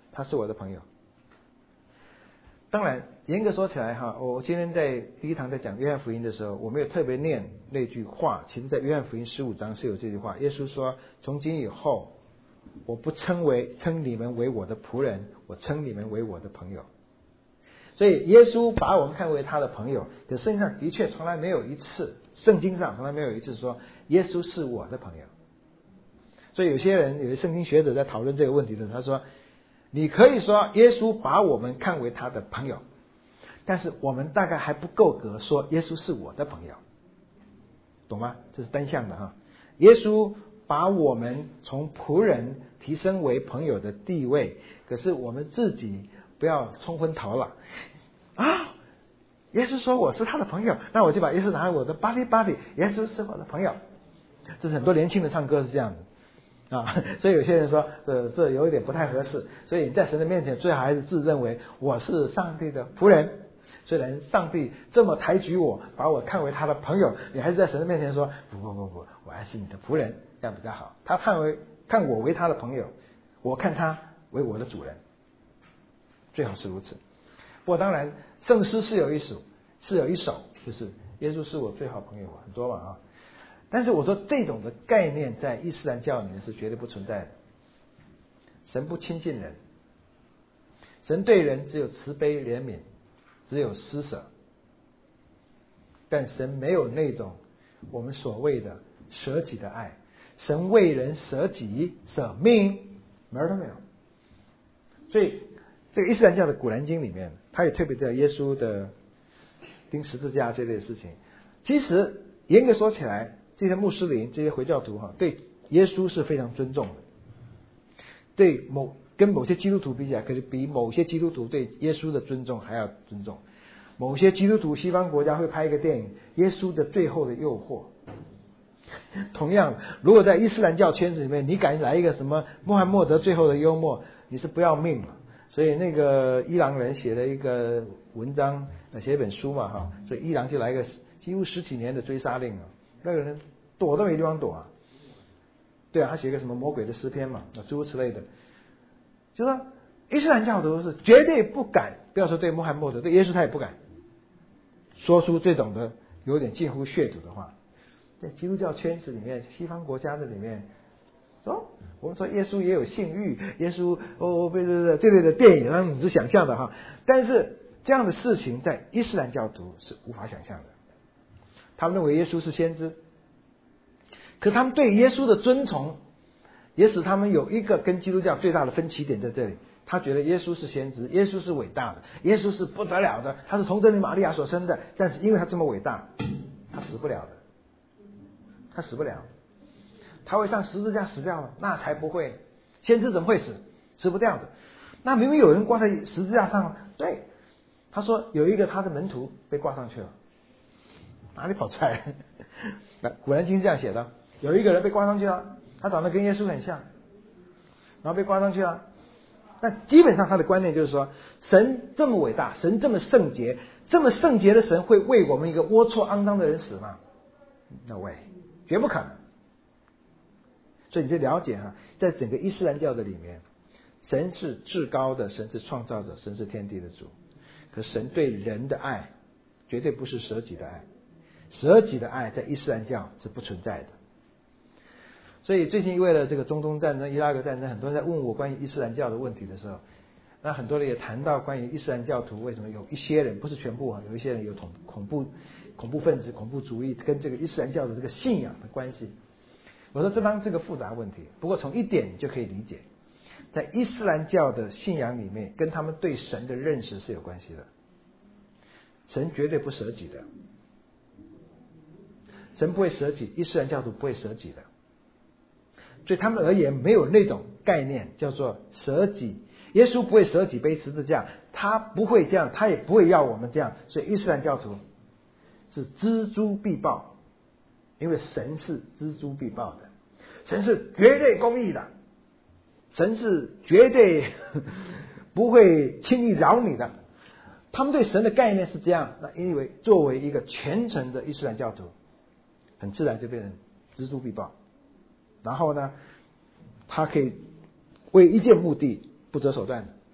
他是我的朋友。当然严格说起来哈，我今天在第一堂在讲约翰福音的时候，我没有特别念那句话，其实在约翰福音十五章是有这句话，耶稣说，从今以后我不称为称你们为我的仆人，我称你们为我的朋友。所以耶稣把我们看为他的朋友，可圣经上的确从来没有一次，圣经上从来没有一次说耶稣是我的朋友。所以有些人，有些圣经学者在讨论这个问题的时候，他说你可以说耶稣把我们看为他的朋友，但是我们大概还不够格说耶稣是我的朋友，懂吗？这是单向的哈。耶稣把我们从仆人提升为朋友的地位，可是我们自己不要冲昏头了啊！耶稣说我是他的朋友，那我就把耶稣拿来我的 body body， 耶稣是我的朋友。这是很多年轻的唱歌是这样子。啊，所以有些人说，呃，这有一点不太合适。所以你在神的面前，最好还是自认为我是上帝的仆人。虽然上帝这么抬举我，把我看为他的朋友，你还是在神的面前说，不不不不，我还是你的仆人，这样比较好。他看为看我为他的朋友，我看他为我的主人，最好是如此。不过当然，圣诗是有一首，是有一首，就是耶稣是我最好朋友，很多嘛啊。但是我说这种的概念在伊斯兰教里面是绝对不存在的。神不亲近人，神对人只有慈悲怜悯，只有施舍，但神没有那种我们所谓的舍己的爱。神为人舍己舍命，门儿都没有。所以这个伊斯兰教的古兰经里面，他也特别讲耶稣的钉十字架这类事情。其实严格说起来，这些穆斯林、这些回教徒哈，对耶稣是非常尊重的。对某跟某些基督徒比起来，可是比某些基督徒对耶稣的尊重还要尊重。某些基督徒西方国家会拍一个电影《耶稣的最后的诱惑》。同样，如果在伊斯兰教圈子里面，你敢来一个什么穆罕默德最后的幽默，你是不要命了。所以那个伊朗人写了一个文章，写一本书嘛哈，所以伊朗就来一个几乎十几年的追杀令啊。那个人躲都没地方躲啊，对啊，他写个什么魔鬼的诗篇嘛，诸如此类的，就说伊斯兰教徒是绝对不敢，不要说对穆罕默德，对耶稣他也不敢说出这种的有点近乎亵渎的话。在基督教圈子里面，西方国家的里面，说我们说耶稣也有性欲，耶稣哦，对对对，这类的电影让你是想象的哈，但是这样的事情在伊斯兰教徒是无法想象的。他们认为耶稣是先知，可他们对耶稣的尊崇也使他们有一个跟基督教最大的分歧点在这里。他觉得耶稣是先知，耶稣是伟大的，耶稣是不得了的，他是从真理玛利亚所生的，但是因为他这么伟大，他死不了的，他死不了，他会上十字架死掉了，那才不会，先知怎么会死？死不掉的。那明明有人挂在十字架上，对，他说有一个他的门徒被挂上去了，哪里跑出来？那古兰经是这样写的，有一个人被挂上去了，他长得跟耶稣很像，然后被挂上去了。那基本上他的观念就是说，神这么伟大，神这么圣洁，这么圣洁的神会为我们一个龌龊肮脏的人死吗？ No way， 绝不可能。所以你就了解哈，在整个伊斯兰教的里面，神是至高的，神是创造者，神是天地的主。可神对人的爱绝对不是舍己的爱，舍己的爱在伊斯兰教是不存在的。所以最近为了这个中东战争、伊拉克战争，很多人在问我关于伊斯兰教的问题的时候，那很多人也谈到关于伊斯兰教徒为什么有一些人，不是全部啊，有一些人有恐恐怖恐怖分子、恐怖主义跟这个伊斯兰教的这个信仰的关系。我说这当然是个复杂问题，不过从一点你就可以理解，在伊斯兰教的信仰里面，跟他们对神的认识是有关系的。神绝对不舍己的，神不会舍己，伊斯兰教徒不会舍己的。对他们而言，没有那种概念叫做舍己。耶稣不会舍己背十字架，他不会这样，他也不会要我们这样。所以伊斯兰教徒是锱铢必报，因为神是锱铢必报的，神是绝对公义的，神是绝对不会轻易饶你的。他们对神的概念是这样，那因为作为一个虔诚的伊斯兰教徒，很自然就变成锱铢必报。然后呢，他可以为一件目的不择手段，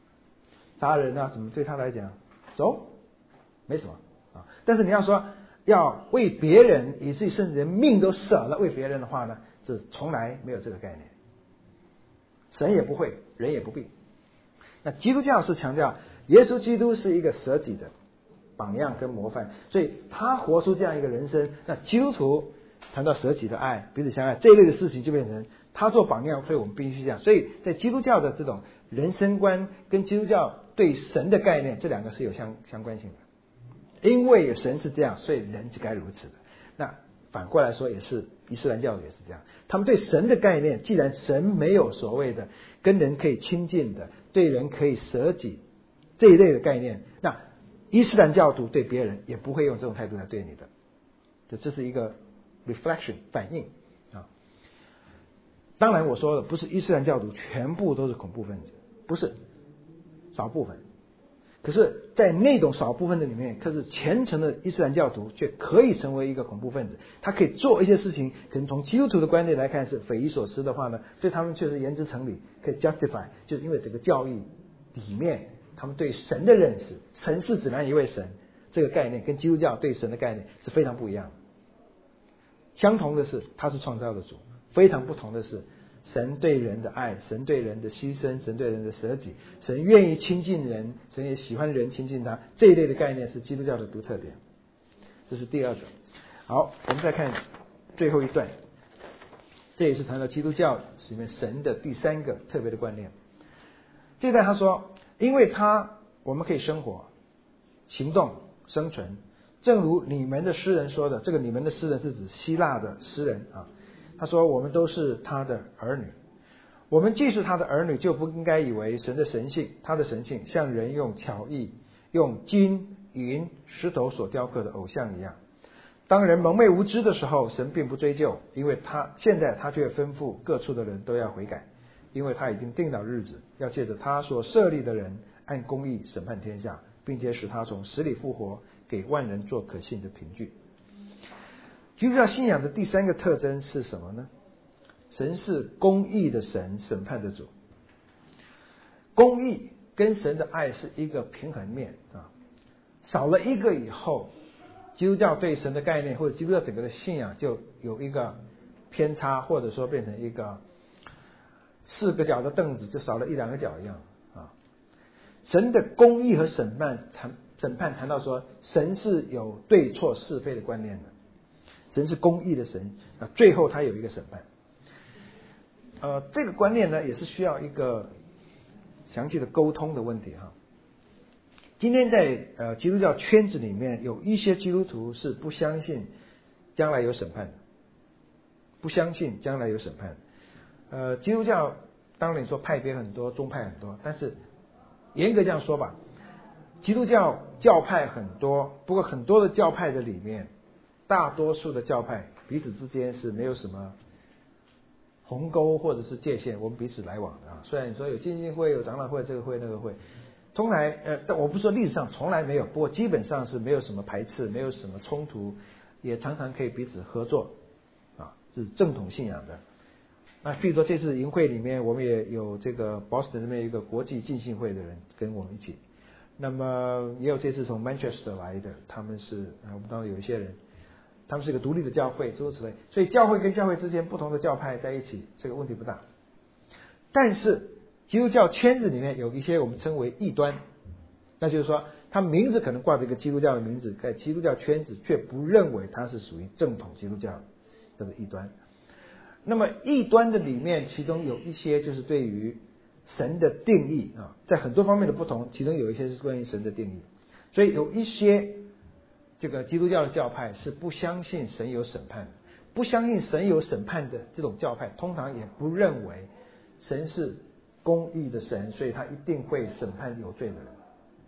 杀人啊什么，对他来讲走没什么啊。但是你要说要为别人，以至于甚至连命都舍了为别人的话呢，这从来没有这个概念。神也不会，人也不必。那基督教是强调耶稣基督是一个舍己的榜样跟模范，所以他活出这样一个人生。那基督徒谈到舍己的爱，彼此相爱这一类的事情，就变成他做榜样，所以我们必须这样。所以在基督教的这种人生观跟基督教对神的概念，这两个是有相相关性的。因为神是这样，所以人就该如此的。那反过来说也是，伊斯兰教也是这样，他们对神的概念，既然神没有所谓的跟人可以亲近的，对人可以舍己这一类的概念，那伊斯兰教徒对别人也不会用这种态度来对你的。就这是一个 reflection 反应啊。当然我说的不是伊斯兰教徒全部都是恐怖分子，不是，少部分。可是在那种少部分的里面，可是虔诚的伊斯兰教徒却可以成为一个恐怖分子，他可以做一些事情，可能从基督徒的观点来看是匪夷所思的话呢，对他们确实言之成理，可以 justify， 就是因为整个教义里面他们对神的认识，神是只能一位神这个概念跟基督教对神的概念是非常不一样的。相同的是他是创造的主，非常不同的是神对人的爱，神对人的牺牲，神对人的舍己，神愿意亲近人，神也喜欢人亲近他，这一类的概念是基督教的独特点。这是第二个。好，我们再看最后一段，这也是谈到基督教里面神的第三个特别的观念。这一段他说，因为他我们可以生活、行动、生存，正如你们的诗人说的，这个你们的诗人是指希腊的诗人啊。他说我们都是他的儿女，我们既是他的儿女，就不应该以为神的神性，他的神性像人用巧艺用金银石头所雕刻的偶像一样。当人蒙昧无知的时候，神并不追究，因为他现在他却吩咐各处的人都要悔改，因为他已经定了日子，要借着他所设立的人按公义审判天下，并且使他从死里复活，给万人做可信的凭据。基督教信仰的第三个特征是什么呢？神是公义的神，审判的主。公义跟神的爱是一个平衡面啊，少了一个以后，基督教对神的概念或者基督教整个的信仰就有一个偏差，或者说变成一个四个角的凳子就少了一两个角一样啊。神的公义和审判谈审判谈到说，神是有对错是非的观念的。神是公义的神啊，最后他有一个审判。呃，这个观念呢，也是需要一个详细的沟通的问题哈。今天在呃基督教圈子里面，有一些基督徒是不相信将来有审判的，不相信将来有审判。呃，基督教当然你说派别很多，宗派很多，但是严格这样说吧，基督教教派很多，不过很多的教派的里面，大多数的教派彼此之间是没有什么鸿沟或者是界限，我们彼此来往的啊。虽然你说有浸信会、有长老会、这个会那个会，从来呃，但我不是说历史上从来没有，不过基本上是没有什么排斥，没有什么冲突，也常常可以彼此合作啊，是正统信仰的。那比如说这次营会里面，我们也有这个 Boston 那边一个国际浸信会的人跟我们一起，那么也有这次从 Manchester 来的，他们是啊，我们当中有一些人。他们是一个独立的教会，诸如此类，所以教会跟教会之间不同的教派在一起，这个问题不大。但是基督教圈子里面有一些我们称为异端，那就是说他名字可能挂着一个基督教的名字，在基督教圈子却不认为他是属于正统基督教，叫做异端。那么异端的里面，其中有一些就是对于神的定义啊，在很多方面的不同，其中有一些是关于神的定义，所以有一些这个基督教的教派是不相信神有审判的，不相信神有审判的这种教派，通常也不认为神是公义的神，所以他一定会审判有罪的人。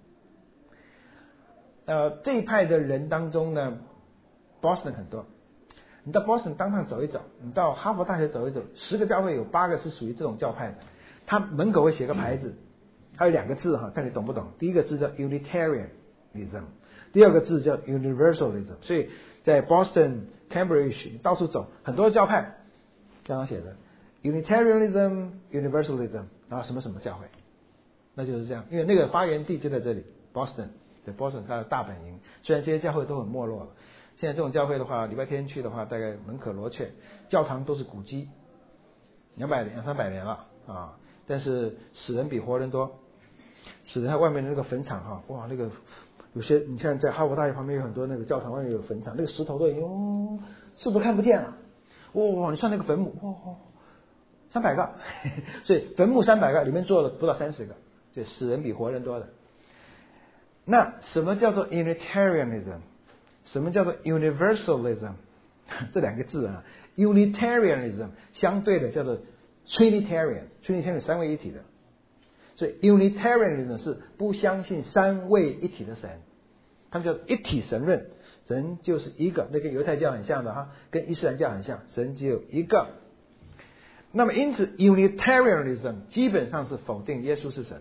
呃，这一派的人当中呢 ，Boston 很多，你到 Boston 当趟走一走，你到哈佛大学走一走，十个教会有八个是属于这种教派的，他门口会写个牌子，还有两个字哈，看你懂不懂。第一个字叫 Unitarianism。第二个字叫 Universalism， 所以在 Boston、Cambridge 到处走，很多教派刚刚写的 Unitarianism、Universalism， 然后什么什么教会那就是这样，因为那个发源地就在这里 Boston， 对 Boston 它的大本营。虽然这些教会都很没落了，现在这种教会的话，礼拜天去的话，大概门可罗雀，教堂都是古迹，两百两三百年了啊，但是死人比活人多，死人在外面的那个坟场哈，哇，那个有些你看在哈佛大学旁边有很多那个教堂外面有坟场，那个石头都已经、哦、是不是看不见了？哇，你算那个坟墓，哇、哦，三百个，所以坟墓三百个，里面坐了不到三十个，就死人比活人多的。那什么叫做 Unitarianism？ 什么叫做 Universalism？ 这两个字啊 ，Unitarianism 相对的叫做 Trinitarian，Trinitarian 三位一体的。所以 Unitarianism 是不相信三位一体的神，他们叫一体神论，神就是一个，那跟犹太教很像的哈，跟伊斯兰教很像，神只有一个。那么因此 Unitarianism 基本上是否定耶稣是神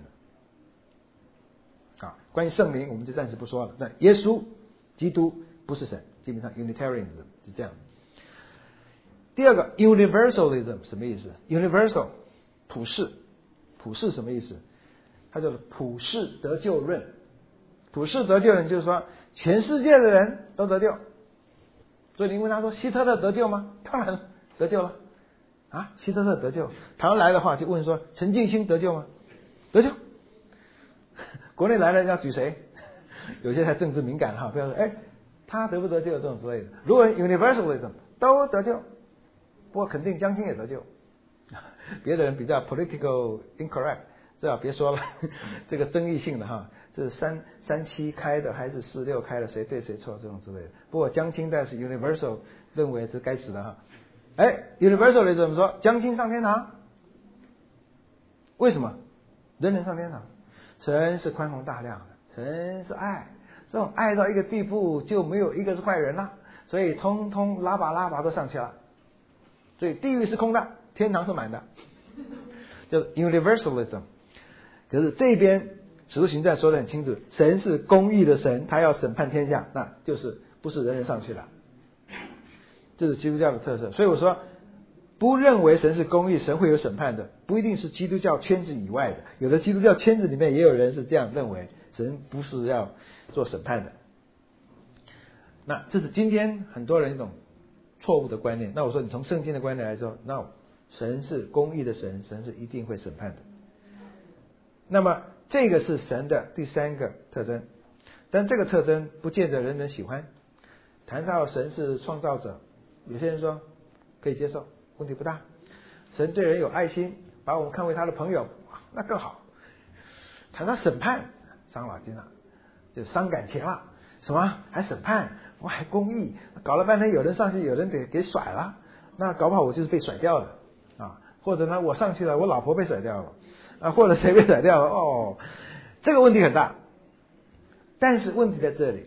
的。啊，关于圣灵我们就暂时不说了，但耶稣基督不是神，基本上 Unitarianism 是这样。第二个 Universalism 什么意思？ Universal 普世，普世什么意思？它叫做普世得救论。普世得救论就是说全世界的人都得救。所以你问他说希特勒得救吗？当然得救了啊，希特勒得救。台湾来的话就问说陈进兴得救吗？得救。国内来了要举谁？有些太政治敏感哈，不要说哎他得不得救这种之类的。如果 Universalism 都得救，不过肯定江青也得救。别的人比较 political incorrect， 这别说了，这个争议性的哈，这是三三七开的还是四六开的，谁对谁错这种之类的。不过江青但是 Universal 认为是该死的哈。哎 Universalism 怎么说？江青上天堂，为什么？人人上天堂。神是宽宏大量的，神是爱，这种爱到一个地步就没有一个是坏人了，所以通通拉巴拉巴都上去了。所以地狱是空的，天堂是满的，叫 Universalism。 可是这边使徒行传说得很清楚，神是公义的神，他要审判天下，那就是不是人人上去了，这是基督教的特色。所以我说不认为神是公义，神会有审判的，不一定是基督教圈子以外的，有的基督教圈子里面也有人是这样认为，神不是要做审判的。那这是今天很多人一种错误的观念。那我说你从圣经的观念来说，那神是公义的神，神是一定会审判的。那么这个是神的第三个特征，但这个特征不见得人人喜欢。谈到神是创造者，有些人说可以接受，问题不大。神对人有爱心，把我们看为他的朋友，那更好。谈到审判，伤脑筋了，就伤感情了。什么还审判？我还公义？搞了半天有人上去，有人给给甩了，那搞不好我就是被甩掉了啊！或者呢，我上去了，我老婆被甩掉了啊，或者谁被甩掉了？哦，这个问题很大。但是问题在这里，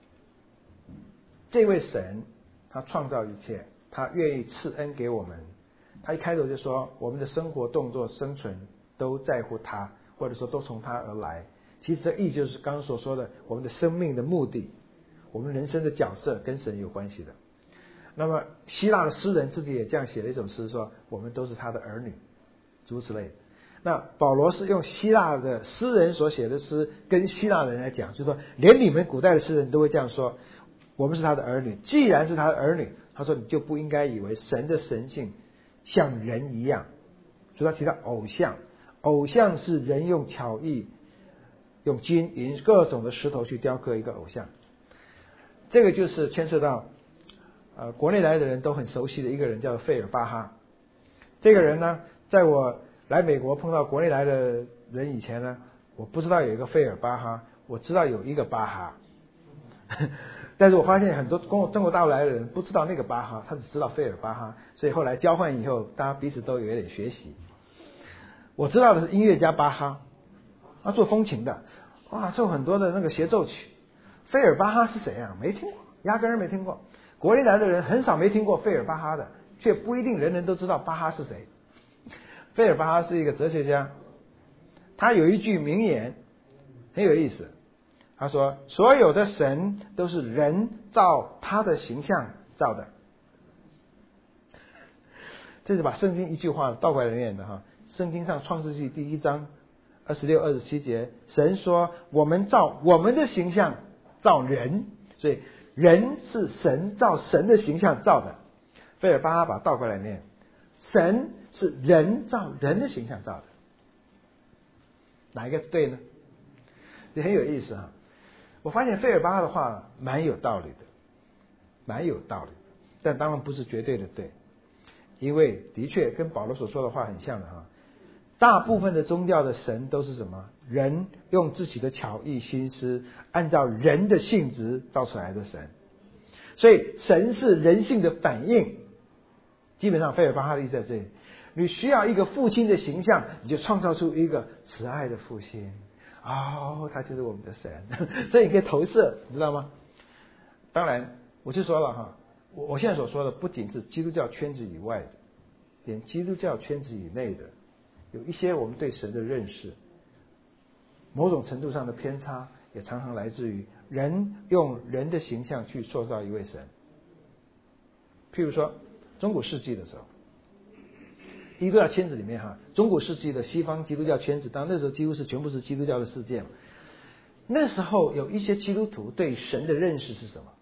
这位神他创造一切，他愿意赐恩给我们。他一开头就说，我们的生活、动作、生存都在乎他，或者说都从他而来。其实这意就是刚刚所说的，我们的生命的目的，我们人生的角色跟神有关系的。那么希腊的诗人自己也这样写了一首诗，说我们都是他的儿女，诸如此类的。那保罗是用希腊的诗人所写的诗跟希腊人来讲，就是说连你们古代的诗人都会这样说，我们是他的儿女。既然是他的儿女，他说你就不应该以为神的神性像人一样。所以他提到偶像，偶像是人用巧艺用金银各种的石头去雕刻一个偶像。这个就是牵涉到呃国内来的人都很熟悉的一个人，叫做费尔巴哈。这个人呢，在我来美国碰到国内来的人以前呢，我不知道有一个费尔巴哈，我知道有一个巴哈。但是我发现很多跟我中国大陆来的人不知道那个巴哈，他只知道费尔巴哈，所以后来交换以后，大家彼此都有一点学习。我知道的是音乐家巴哈，他做风琴的，哇，做很多的那个协奏曲。费尔巴哈是谁啊？没听过，压根儿没听过。国内来的人很少没听过费尔巴哈的，却不一定人人都知道巴哈是谁。费尔巴哈是一个哲学家，他有一句名言很有意思，他说所有的神都是人照他的形象造的。这是把圣经一句话倒过来念的哈。圣经上创世纪第一章二十六、二十七节，神说我们照我们的形象造人，所以人是神照神的形象造的。费尔巴哈把倒过来念，神是人照人的形象造的，哪一个对呢？也很有意思啊。我发现费尔巴哈的话蛮有道理的，蛮有道理，但当然不是绝对的对，因为的确跟保罗所说的话很像的哈。大部分的宗教的神都是什么？人用自己的巧意心思，按照人的性质造出来的神。所以神是人性的反应。基本上费尔巴哈的意思在这里，你需要一个父亲的形象，你就创造出一个慈爱的父亲。哦，他就是我们的神，所以你可以投射，你知道吗？当然，我就说了哈，我我现在所说的不仅是基督教圈子以外的，连基督教圈子以内的，有一些我们对神的认识，某种程度上的偏差，也常常来自于人用人的形象去塑造一位神。譬如说，中古世纪的时候，基督教圈子里面哈，中古世纪的西方基督教圈子，当然那时候几乎是全部是基督教的世界嘛。那时候有一些基督徒对神的认识是什么？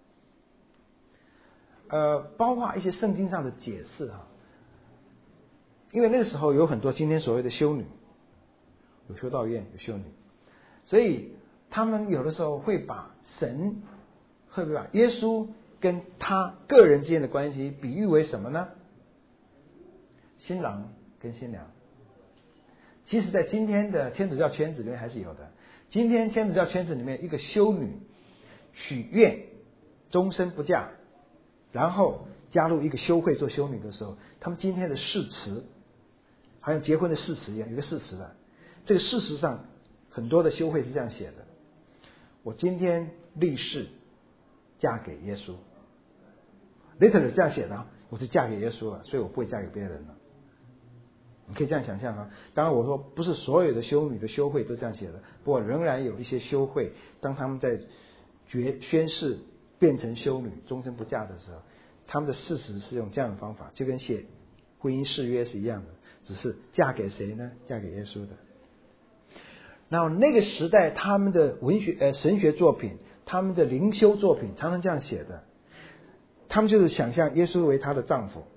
呃，包括一些圣经上的解释哈。因为那个时候有很多今天所谓的修女，有修道院，有修女，所以他们有的时候会把神，会不会把耶稣跟他个人之间的关系比喻为什么呢？新郎跟新娘。其实在今天的天主教圈子里面还是有的。今天天主教圈子里面，一个修女许愿终身不嫁，然后加入一个修会做修女的时候，他们今天的誓词好像结婚的誓词一样，有个誓词的。这个事实上很多的修会是这样写的：我今天立誓嫁给耶稣。literally 是这样写的，我是嫁给耶稣了，所以我不会嫁给别人了。你可以这样想象啊。当然我说不是所有的修女的修会都这样写的，不过仍然有一些修会，当他们在决宣誓变成修女终身不嫁的时候，他们的事实是用这样的方法，就跟写婚姻誓约是一样的，只是嫁给谁呢？嫁给耶稣的。然后那个时代他们的文学呃神学作品，他们的灵修作品常常这样写的，他们就是想象耶稣为她的丈夫，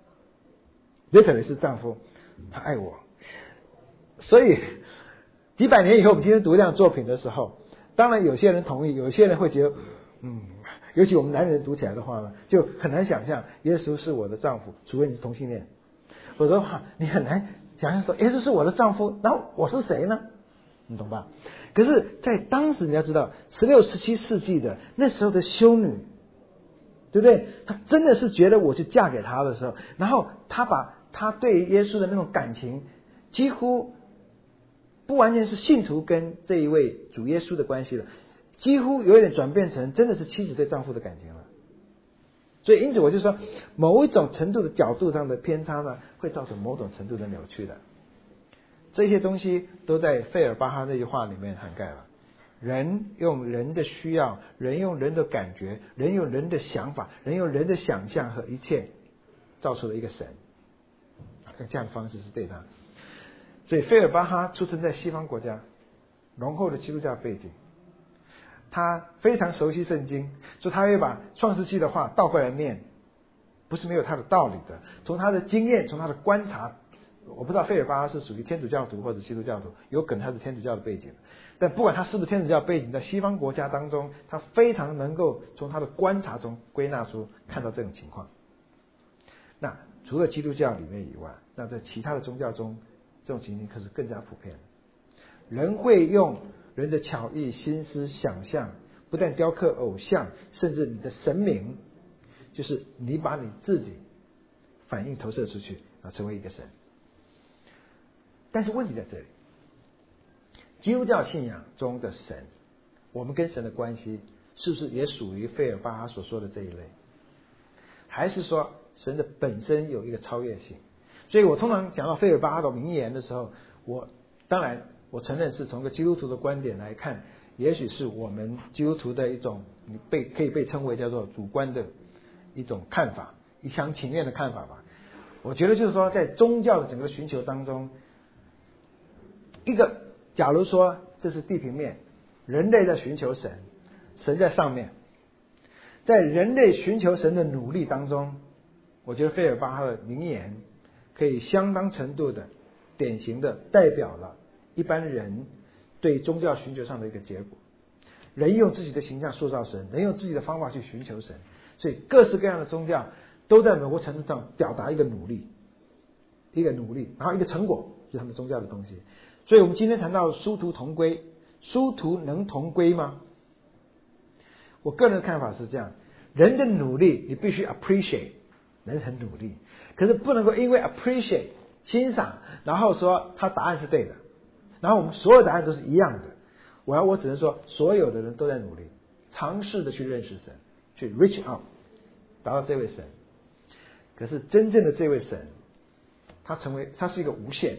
literally 是丈夫，他爱我。所以几百年以后我们今天读这样作品的时候，当然有些人同意，有些人会觉得嗯，尤其我们男人读起来的话呢，就很难想象耶稣是我的丈夫，除非你是同性恋，否则的话你很难想象说耶稣是我的丈夫，然后我是谁呢？你懂吧？可是在当时你要知道十六、十七世纪的那时候的修女，对不对？她真的是觉得我就嫁给他的时候，然后她把她对耶稣的那种感情，几乎不完全是信徒跟这一位主耶稣的关系了，几乎有点转变成真的是妻子对丈夫的感情了。所以因此我就说，某一种程度的角度上的偏差呢，会造成某种程度的扭曲的。这些东西都在费尔巴哈那句话里面涵盖了。人用人的需要，人用人的感觉，人用人的想法，人用人的想象和一切造出了一个神，这样的方式是对的。所以费尔巴哈出生在西方国家，浓厚的基督教背景，他非常熟悉圣经，所以他会把创世纪的话倒过来念，不是没有他的道理的。从他的经验，从他的观察，我不知道费尔巴哈是属于天主教徒或者基督教徒，有可能他是天主教的背景，但不管他是不是天主教背景，在西方国家当中，他非常能够从他的观察中归纳出看到这种情况。那除了基督教里面以外，那在其他的宗教中，这种情形可是更加普遍。人会用人的巧意、心思、想象，不但雕刻偶像，甚至你的神明，就是你把你自己反应投射出去啊，成为一个神。但是问题在这里，基督教信仰中的神，我们跟神的关系是不是也属于费尔巴哈所说的这一类？还是说神的本身有一个超越性？所以我通常讲到费尔巴哈的名言的时候，我当然我承认是从个基督徒的观点来看，也许是我们基督徒的一种被可以被称为叫做主观的一种看法，一厢情愿的看法吧。我觉得就是说，在宗教的整个寻求当中，一个假如说这是地平面，人类在寻求神，神在上面，在人类寻求神的努力当中，我觉得费尔巴哈的名言可以相当程度的典型的代表了一般人对宗教寻求上的一个结果。人用自己的形象塑造神，人用自己的方法去寻求神，所以各式各样的宗教都在某个程度上表达一个努力，一个努力，然后一个成果，就是他们宗教的东西。所以我们今天谈到殊途同归，殊途能同归吗？我个人的看法是这样，人的努力你必须 appreciate， 人很努力，可是不能够因为 appreciate 欣赏，然后说他答案是对的，然后我们所有答案都是一样的。我要我只能说，所有的人都在努力，尝试的去认识神，去 reach out， 达到这位神。可是真正的这位神，他成为他是一个无限。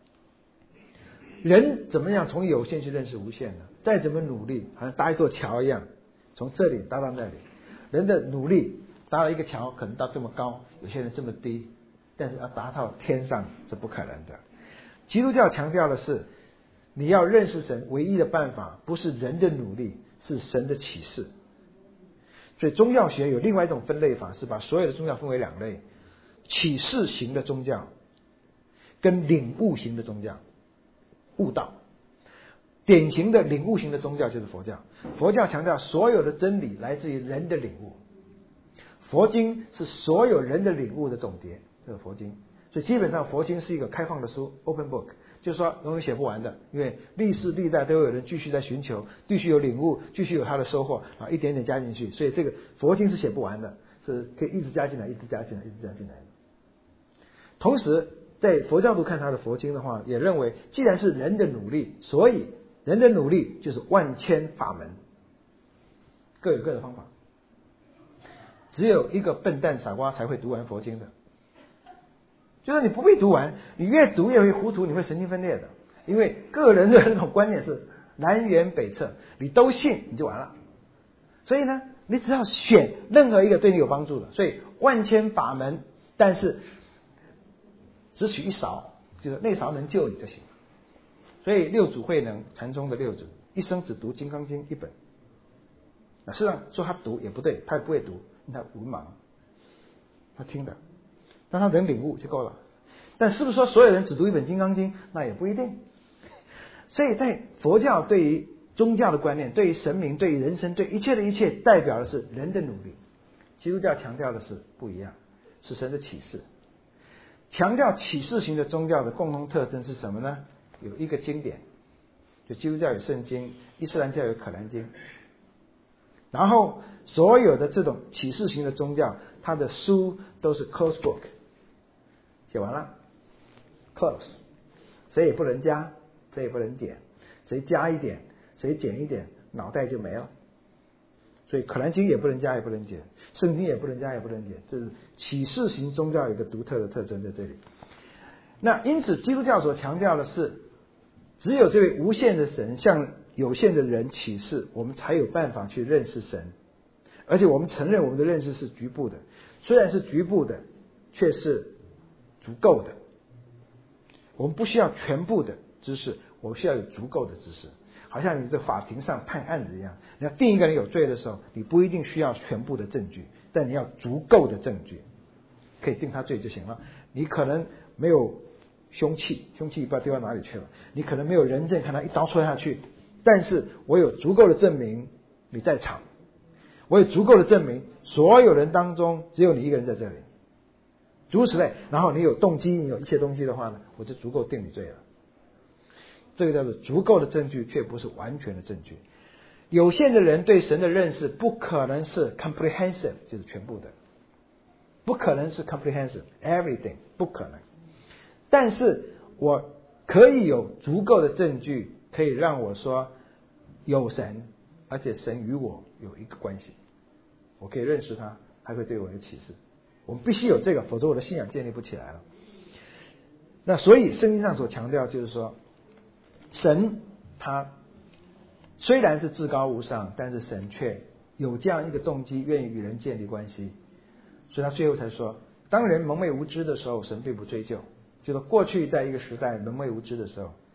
人怎么样从有限去认识无限呢？再怎么努力，好像搭一座桥一样，从这里搭到那里。人的努力搭了一个桥，可能到这么高，有些人这么低，但是要达到天上是不可能的。基督教强调的是，你要认识神唯一的办法不是人的努力，是神的启示。所以宗教学有另外一种分类法，是把所有的宗教分为两类：启示型的宗教跟领悟型的宗教。悟道，典型的领悟型的宗教就是佛教。佛教强调所有的真理来自于人的领悟，佛经是所有人的领悟的总结，这个佛经。所以基本上佛经是一个开放的书 open book， 就是说永远写不完的，因为历世历代都有人继续在寻求，继续有领悟，继续有他的收获，啊，一点点加进去，所以这个佛经是写不完的，是可以一直加进来，一直加进来，一直加进来的。同时在佛教徒看他的佛经的话，也认为既然是人的努力，所以人的努力就是万千法门，各有各的方法，只有一个笨蛋傻瓜才会读完佛经的，就是你不必读完，你越读越会糊涂，你会神经分裂的。因为个人的那种观念是南辕北辙，你都信你就完了。所以呢，你只要选任何一个对你有帮助的，所以万千法门，但是只取一勺，就是那勺能救你就行。所以六祖慧能禅宗的六祖一生只读《金刚经》一本，那事实上说他读也不对，他也不会读，因为他文盲，他听的，但他能领悟就够了。但是不是说所有人只读一本《金刚经》？那也不一定。所以在佛教对于宗教的观念，对于神明，对于人生，对一切的一切，代表的是人的努力。基督教强调的是不一样，是神的启示。强调启示型的宗教的共同特征是什么呢？有一个经典，就基督教有圣经，伊斯兰教有可兰经。然后所有的这种启示型的宗教，它的书都是 close book， 写完了 close， 谁也不能加，谁也不能减，谁加一点谁减一点脑袋就没了。所以可兰经也不能加也不能减，圣经也不能加也不能减，这是启示型宗教有一个独特的特征在这里。那因此基督教所强调的是，只有这位无限的神向有限的人启示，我们才有办法去认识神。而且我们承认我们的认识是局部的，虽然是局部的，却是足够的。我们不需要全部的知识，我们需要有足够的知识。好像你在法庭上判案子一样，你要定一个人有罪的时候，你不一定需要全部的证据，但你要足够的证据，可以定他罪就行了。你可能没有凶器，凶器不知道丢到哪里去了，你可能没有人证看他一刀戳下去，但是我有足够的证明你在场，我有足够的证明所有人当中只有你一个人在这里，诸如此类。然后你有动机，你有一切东西的话呢，我就足够定你罪了。这个叫做足够的证据，却不是完全的证据。有限的人对神的认识不可能是 comprehensive， 就是全部的，不可能是 comprehensive everything， 不可能。但是我可以有足够的证据，可以让我说有神，而且神与我有一个关系，我可以认识他，还会对我有启示。我们必须有这个，否则我的信仰建立不起来了。那所以圣经上所强调就是说，神他虽然是至高无上，但是神却有这样一个动机，愿意与人建立关系。所以他最后才说，当人蒙昧无知的时候，神并不追究。就是过去在一个时代蒙昧无知的时候，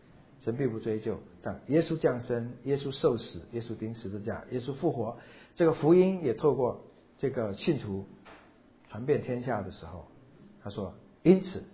神并不追究。但耶稣降生，耶稣受死，耶稣钉十字架，耶稣复活，这个福音也透过这个信徒传遍天下的时候，他说，因此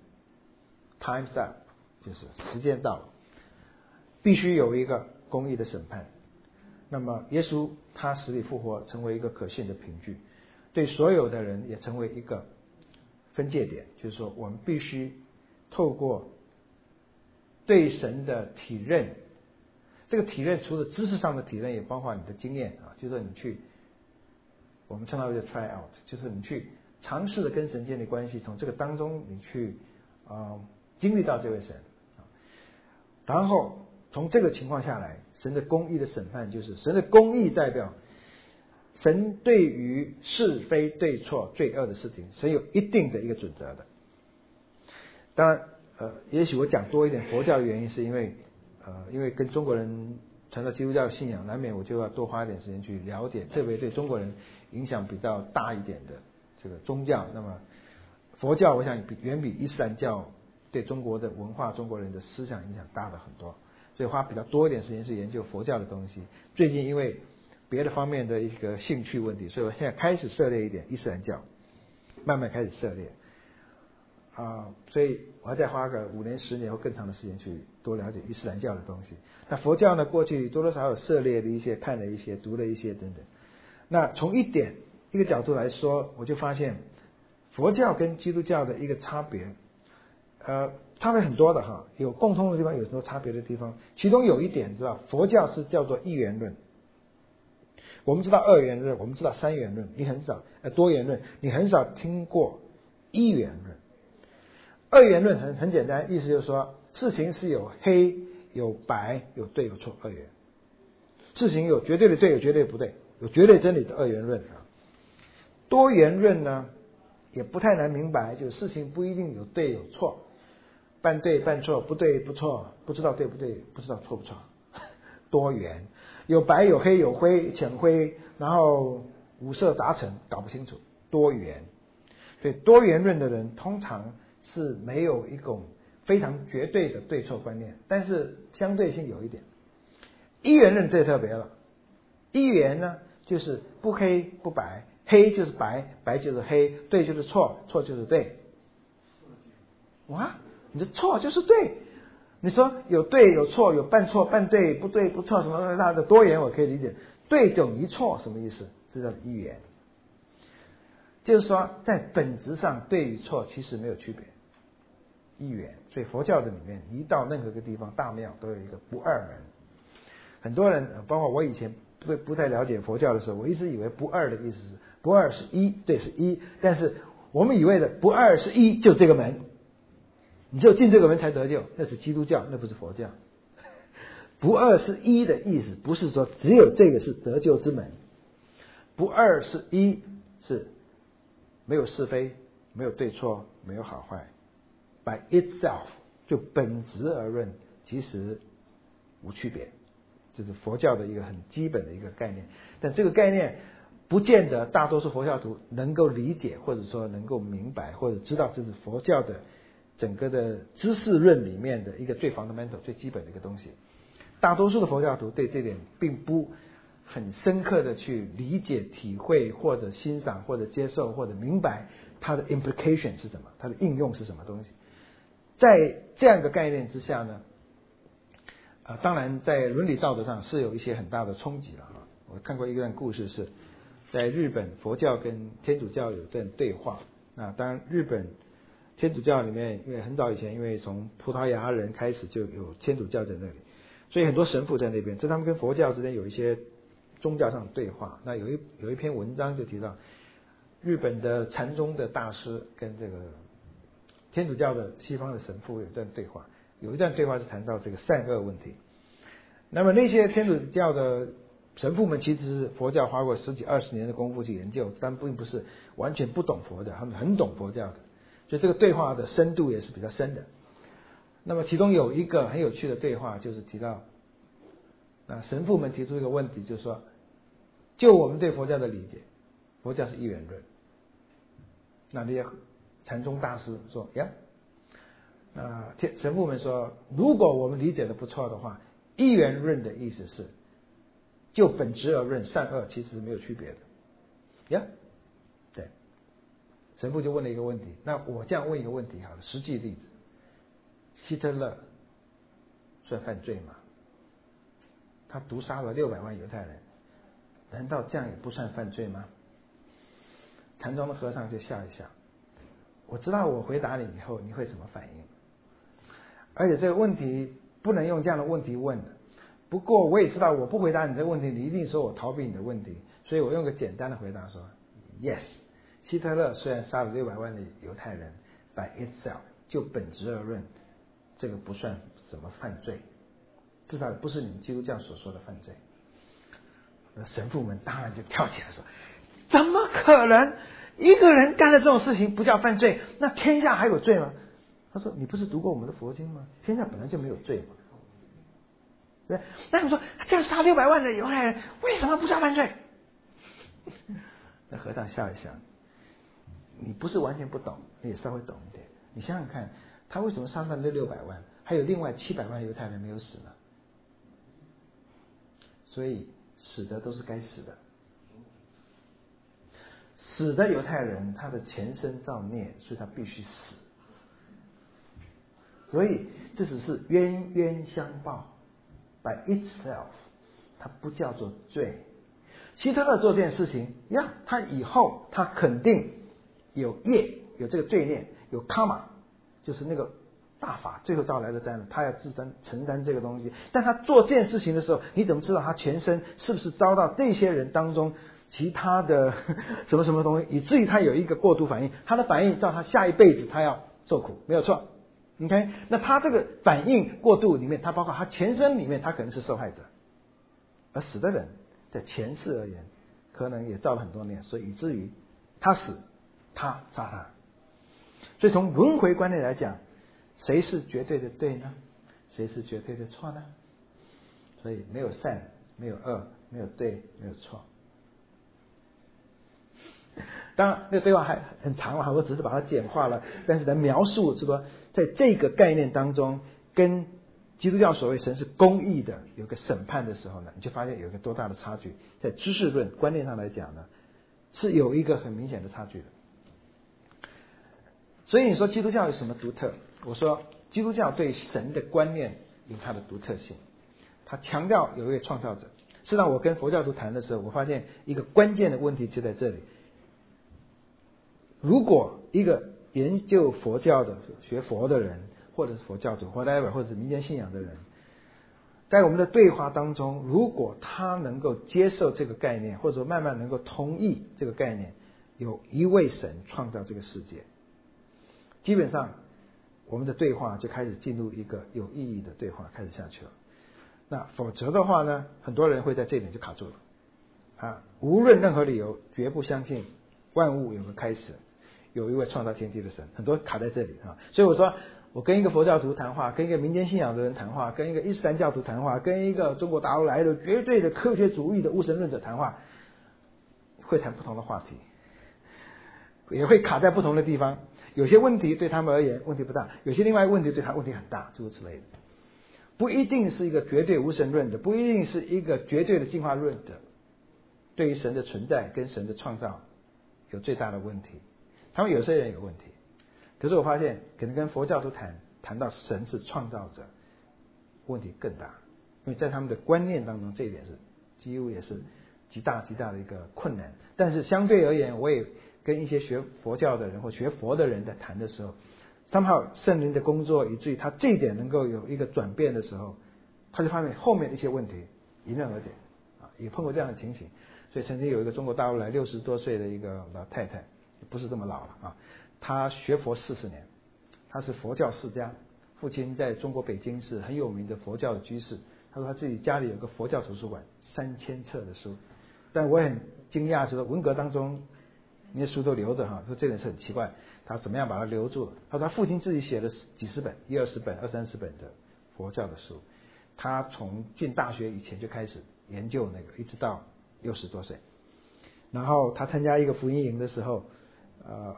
time's up， 就是时间到了，必须有一个公义的审判。那么耶稣他死里复活，成为一个可信的凭据，对所有的人也成为一个分界点，就是说我们必须透过对神的体认，这个体认除了知识上的体认，也包括你的经验啊，就是你去，我们称它为 try out， 就是你去尝试的跟神建立关系，从这个当中你去啊、呃、经历到这位神，然后从这个情况下来，神的公义的审判，就是神的公义代表神对于是非对错罪恶的事情，神有一定的一个准则的。当然呃，也许我讲多一点佛教的原因，是因为呃，因为跟中国人传到基督教的信仰，难免我就要多花一点时间去了解，特别对中国人影响比较大一点的这个宗教。那么佛教我想比远比伊斯兰教对中国的文化、中国人的思想影响大了很多，所以花比较多一点时间是研究佛教的东西。最近因为别的方面的一个兴趣问题，所以我现在开始涉猎一点伊斯兰教，慢慢开始涉猎啊，所以我要再花个五年、十年或更长的时间去多了解伊斯兰教的东西。那佛教呢，过去多多少少有涉猎的一些、看了一些、读了一些等等。那从一点一个角度来说，我就发现佛教跟基督教的一个差别，呃，差别很多的哈，有共通的地方，有很多差别的地方。其中有一点知道，佛教是叫做一元论。我们知道二元论，我们知道三元论，你很少呃多元论，你很少听过一元论。二元论很很简单，意思就是说事情是有黑有白有对有错，二元。事情有绝对的对，有绝对不对，有绝对真理的二元论啊。多元论呢也不太难明白，就是事情不一定有对有错，半对半错，不对不错，不知道对不对，不知道错不错，多元。有白有黑有灰浅灰，然后五色杂陈，搞不清楚，多元。所以多元论的人通常是没有一种非常绝对的对错观念，但是相对性有一点。一元论最特别了，一元呢就是不黑不白，黑就是白，白就是黑，对就是错，错就是对。哇，你的错就是对。你说有对有错，有半错半对，不对不错，什么那的多元我可以理解。对等于错什么意思？这叫一元。就是说在本质上对与错其实没有区别，一元。所以佛教的里面一到任何一个地方大庙都有一个不二门。很多人包括我以前不不太了解佛教的时候，我一直以为不二的意思是不二是一，对是一，但是我们以为的不二是一就这个门，你只有进这个门才得救，那是基督教，那不是佛教。不二是一的意思不是说只有这个是得救之门，不二是一是没有是非，没有对错，没有好坏， by itself 就本质而论其实无区别，这是佛教的一个很基本的一个概念。但这个概念不见得大多数佛教徒能够理解，或者说能够明白，或者知道这是佛教的整个的知识论里面的一个最 fundamental 最基本的一个东西。大多数的佛教徒对这点并不很深刻的去理解体会，或者欣赏，或者接受，或者明白它的 implication 是什么，它的应用是什么东西。在这样一个概念之下呢，呃、当然在伦理道德上是有一些很大的冲击了啊。我看过一段故事，是在日本佛教跟天主教有段对话。那当然日本天主教里面，因为很早以前因为从葡萄牙人开始就有天主教在那里，所以很多神父在那边，这他们跟佛教之间有一些宗教上的对话。那有一有一篇文章就提到日本的禅宗的大师跟这个天主教的西方的神父有一段对话，有一段对话是谈到这个善恶问题。那么那些天主教的神父们其实是佛教花过十几二十年的功夫去研究，但并不是完全不懂佛的，他们很懂佛教的，所以这个对话的深度也是比较深的。那么其中有一个很有趣的对话，就是提到那神父们提出一个问题，就是说就我们对佛教的理解，佛教是一元论。那那些禅宗大师说呀， 呃，神父们说，如果我们理解的不错的话，一元论的意思是，就本质而论，善恶其实是没有区别的。呀、yeah? ，对，神父就问了一个问题，那我这样问一个问题好了，实际例子，希特勒算犯罪吗？他毒杀了六百万犹太人，难道这样也不算犯罪吗？禅宗的和尚就笑一笑，我知道我回答你以后你会怎么反应，而且这个问题不能用这样的问题问的。不过我也知道我不回答你这个问题，你一定说我逃避你的问题，所以我用个简单的回答说 Yes， 希特勒虽然杀了六百万的犹太人 by itself， 就本质而论，这个不算什么犯罪，至少不是你们基督教所说的犯罪。神父们当然就跳起来说，怎么可能一个人干了这种事情不叫犯罪，那天下还有罪吗？他说，你不是读过我们的佛经吗？天下本来就没有罪嘛。对，那你说这样杀六百万的犹太人，为什么不叫犯罪？那和尚笑一笑，你不是完全不懂，你也稍微懂一点。你想想看，他为什么杀了那六百万，还有另外七百万犹太人没有死呢？所以死的都是该死的，死的犹太人他的前生造孽，所以他必须死。所以这只是冤冤相报 by itself， 它不叫做罪。希特勒做这件事情呀，他以后他肯定有业，有这个罪孽，有 karma， 就是那个大法最后到来的灾难，他要自担承担这个东西。但他做这件事情的时候，你怎么知道他前身是不是遭到这些人当中其他的什么什么东西，以至于他有一个过度反应，他的反应到他下一辈子他要受苦，没有错。OK， 那他这个反应过度里面，他包括他前身里面，他可能是受害者，而死的人在前世而言，可能也造了很多孽，所以以至于他死，他杀他。所以从轮回观念来讲，谁是绝对的对呢？谁是绝对的错呢？所以没有善，没有恶，没有对，没有错。当然，那个对话还很长了，我只是把它简化了。但是来描述是说，在这个概念当中，跟基督教所谓神是公义的，有个审判的时候呢，你就发现有一个多大的差距。在知识论观念上来讲呢，是有一个很明显的差距的。所以你说基督教有什么独特？我说基督教对神的观念有它的独特性，它强调有一位创造者。是让我跟佛教徒谈的时候，我发现一个关键的问题就在这里。如果一个研究佛教的学佛的人，或者是佛教徒 whatever， 或者是民间信仰的人，在我们的对话当中，如果他能够接受这个概念，或者慢慢能够同意这个概念，有一位神创造这个世界，基本上我们的对话就开始进入一个有意义的对话开始下去了。那否则的话呢，很多人会在这一点就卡住了啊，无论任何理由绝不相信万物有个开始，有一位创造天地的神，很多卡在这里啊。所以我说，我跟一个佛教徒谈话，跟一个民间信仰的人谈话，跟一个伊斯兰教徒谈话，跟一个中国大陆来的绝对的科学主义的无神论者谈话，会谈不同的话题，也会卡在不同的地方。有些问题对他们而言问题不大，有些另外一个问题对他问题很大，诸如此类的。不一定是一个绝对无神论的，不一定是一个绝对的进化论者，对于神的存在跟神的创造有最大的问题。他们有些人有问题，可是我发现可能跟佛教徒谈谈到神是创造者，问题更大，因为在他们的观念当中，这一点是几乎也是极大极大的一个困难。但是相对而言，我也跟一些学佛教的人或学佛的人在谈的时候，somehow圣灵的工作以至于他这一点能够有一个转变的时候，他就发现后面的一些问题迎刃而解啊，也碰过这样的情形。所以曾经有一个中国大陆来六十多岁的一个老太太，不是这么老了啊，她学佛四十年，她是佛教世家，父亲在中国北京是很有名的佛教的居士。她说她自己家里有个佛教图书馆，三千册的书。但我很惊讶，是说文革当中那些书都留着哈，说这点是很奇怪，他怎么样把它留住了？他说他父亲自己写了几十本、一二十本、二三十本的佛教的书，他从进大学以前就开始研究那个，一直到六十多岁。然后他参加一个福音营的时候，呃，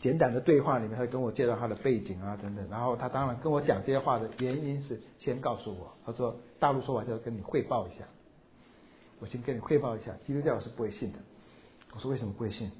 简短的对话里面，他跟我介绍他的背景啊等等，然后他当然跟我讲这些话的原因是先告诉我，他说大陆说法叫跟你汇报一下，我先跟你汇报一下，基督教是不会信的。我说为什么不会信？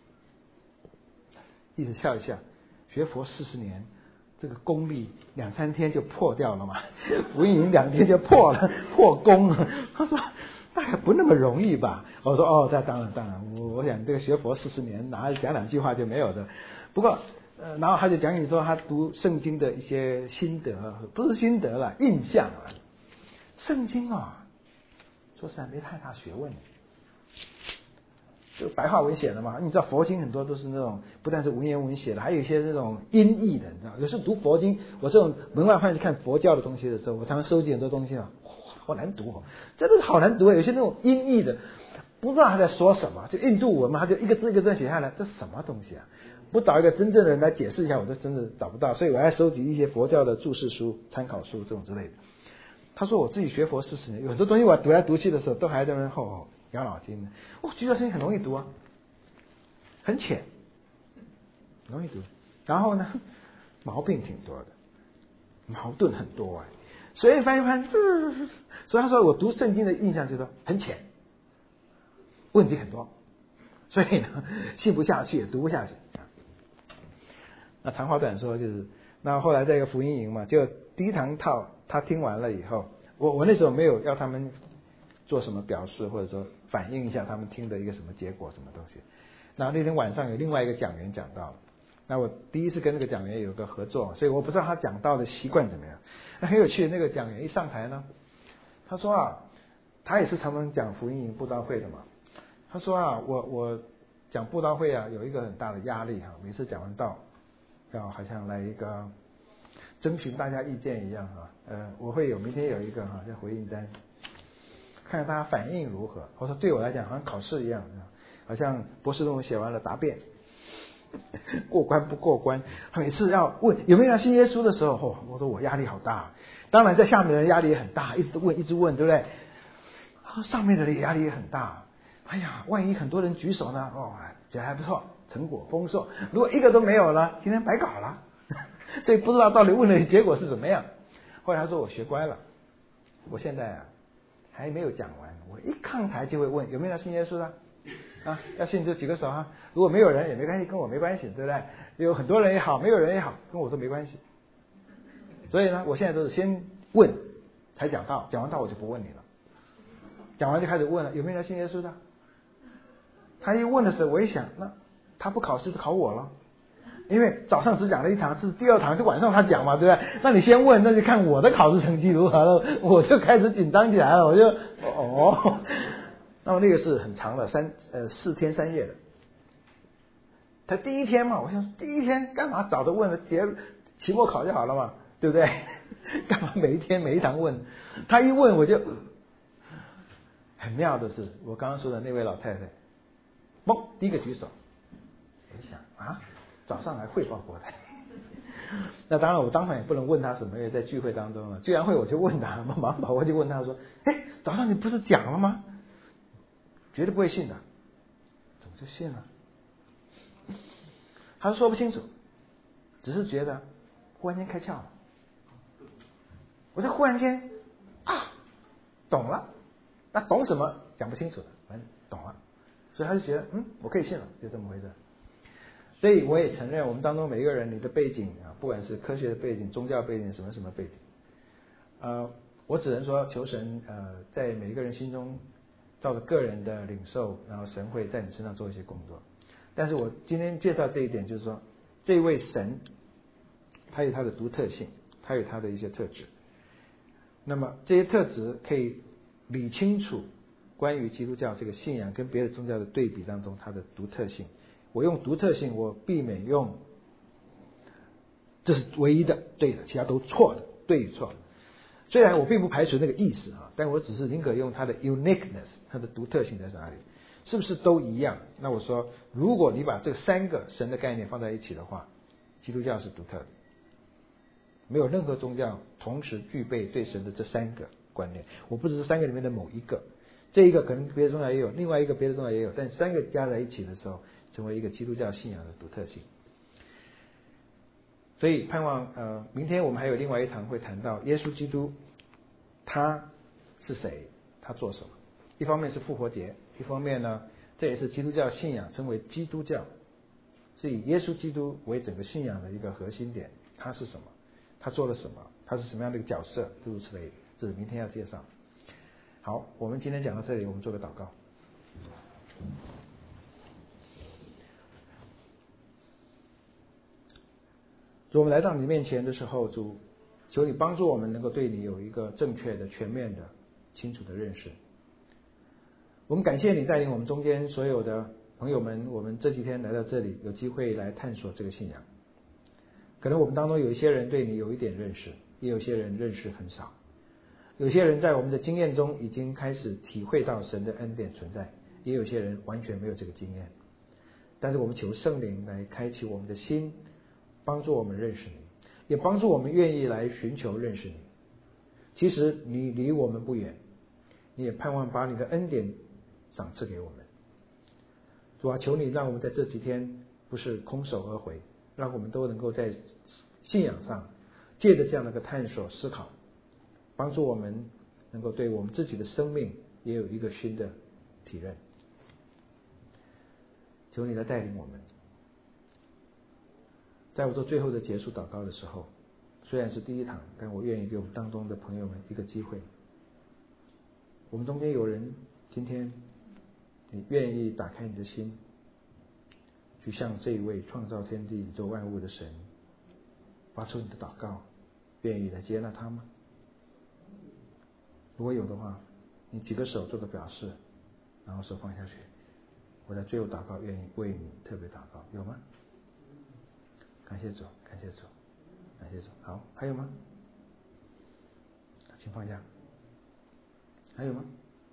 一直笑一下，学佛四十年，这个功力两三天就破掉了嘛，福音营两天就破了，破功了。他说大概不那么容易吧。我说哦，这当然当然，我我想这个学佛四十年，哪讲两句话就没有的。不过呃，然后他就讲你说他读圣经的一些心得，不是心得了，印象了。圣经啊，说实在没太大学问。就白话文写的嘛，你知道佛经很多都是那种不但是文言文写的，还有一些那种音译的，你知道。有时候读佛经，我这种门外汉去看佛教的东西的时候，我常常收集很多东西啊，好难读哦，真的是好难读啊！有些那种音译的，不知道他在说什么，就印度文嘛，他就一个字一个字写下来，这什么东西啊？不找一个真正的人来解释一下，我都真的找不到。所以我还收集一些佛教的注释书、参考书这种之类的。他说我自己学佛四十年，有很多东西我读来读去的时候，都还在那吼吼养脑筋的。哦，基督教圣经很容易读啊，很浅，容易读。然后呢，毛病挺多的，矛盾很多哎。所以翻一翻，所以他说我读圣经的印象就是说很浅，问题很多，所以呢信不下去，也读不下去。那长话短说就是，那后来在一个福音营嘛，就第一堂套他听完了以后，我我那时候没有要他们做什么表示，或者说反映一下他们听的一个什么结果什么东西。然后那天晚上有另外一个讲员讲到了，那我第一次跟那个讲员有个合作，所以我不知道他讲到的习惯怎么样。那很有趣，那个讲员一上台呢，他说啊，他也是他们讲福音营布道会的嘛，他说啊，我我讲布道会啊有一个很大的压力哈，每次讲完道要好像来一个征询大家意见一样哈，呃，我会有明天有一个哈叫回应单，看看大家反应如何。我说对我来讲好像考试一样，好像博士论文写完了答辩，过关不过关。每次要问有没有要信耶稣的时候，哦，我说我压力好大。当然在下面的人压力也很大，一直问一直问，对不对？上面的人压力也很大。哎呀，万一很多人举手呢？哦，觉得还不错，成果丰硕。如果一个都没有了，今天白搞了。所以不知道到底问的结果是怎么样。后来他说我学乖了，我现在啊还没有讲完，我一上台就会问有没有要信耶稣的啊？要信就举个手啊。如果没有人也没关系，跟我没关系，对不对？有很多人也好，没有人也好，跟我都没关系。所以呢，我现在都是先问才讲道，讲完道我就不问你了。讲完就开始问了，有没有人信耶稣的？他一问的时候，我一想，那他不考试就考我了，因为早上只讲了一堂，是第二堂就晚上他讲嘛，对不对？那你先问，那就看我的考试成绩如何了，我就开始紧张起来了，我就哦，那么那个是很长的，三呃四天三夜的。他第一天嘛，我想第一天干嘛早着问了，结期末考就好了嘛，对不对？干嘛每一天每一堂问？他一问我就很妙的是，我刚刚说的那位老太太，嘣，第一个举手。我一想啊，早上还汇报过来。那当然我当场也不能问他什么，因为在聚会当中了。聚完会我就问他，我忙跑过去问他说：“哎，早上你不是讲了吗？绝对不会信的，怎么就信了？”他说不清楚，只是觉得忽然间开窍了。我就忽然间啊，懂了。那懂什么讲不清楚的，反正懂了，所以他就觉得嗯，我可以信了，就这么回事。所以我也承认，我们当中每一个人，你的背景啊，不管是科学的背景、宗教背景、什么什么背景，呃，我只能说求神呃，在每一个人心中，照着个人的领受，然后神会在你身上做一些工作。但是我今天介绍这一点，就是说，这位神，他有他的独特性，他有他的一些特质。那么这些特质可以理清楚关于基督教这个信仰跟别的宗教的对比当中它的独特性。我用独特性，我避免用这是唯一的对的，其他都错的，对与错。虽然我并不排除那个意思啊，但我只是宁可用它的 uniqueness， 它的独特性在哪里，是不是都一样？那我说，如果你把这三个神的概念放在一起的话，基督教是独特的，没有任何宗教同时具备对神的这三个观念。我不只是三个里面的某一个，这一个可能别的宗教也有，另外一个别的宗教也有，但三个加在一起的时候，成为一个基督教信仰的独特性。 所以盼望呃，明天我们还有另外一堂会谈到耶稣基督，他是谁，他做什么。一方面是复活节，一方面呢，这也是基督教信仰称为基督教，是以耶稣基督为整个信仰的一个核心点。他是什么？他做了什么？他是什么样的一个角色？诸如此类，这是明天要介绍。好，我们今天讲到这里，我们做个祷告。主，我们来到你面前的时候，主，求你帮助我们能够对你有一个正确的、全面的、清楚的认识。我们感谢你带领我们中间所有的朋友们，我们这几天来到这里，有机会来探索这个信仰。可能我们当中有一些人对你有一点认识，也有些人认识很少。有些人在我们的经验中已经开始体会到神的恩典存在，也有些人完全没有这个经验。但是我们求圣灵来开启我们的心，帮助我们认识你，也帮助我们愿意来寻求认识你。其实你离我们不远，你也盼望把你的恩典赏赐给我们。主啊，求你让我们在这几天不是空手而回，让我们都能够在信仰上借着这样的一个探索思考，帮助我们能够对我们自己的生命也有一个新的体认。求你来带领我们。在我做最后的结束祷告的时候，虽然是第一堂，但我愿意给我们当中的朋友们一个机会。我们中间有人今天你愿意打开你的心，去向这一位创造天地宇宙万物的神发出你的祷告，愿意来接纳他吗？如果有的话，你举个手做个表示，然后手放下去。我在最后祷告，愿意为你特别祷告，有吗？感谢主，感谢主，感谢主。好，还有吗？请放下。还有吗？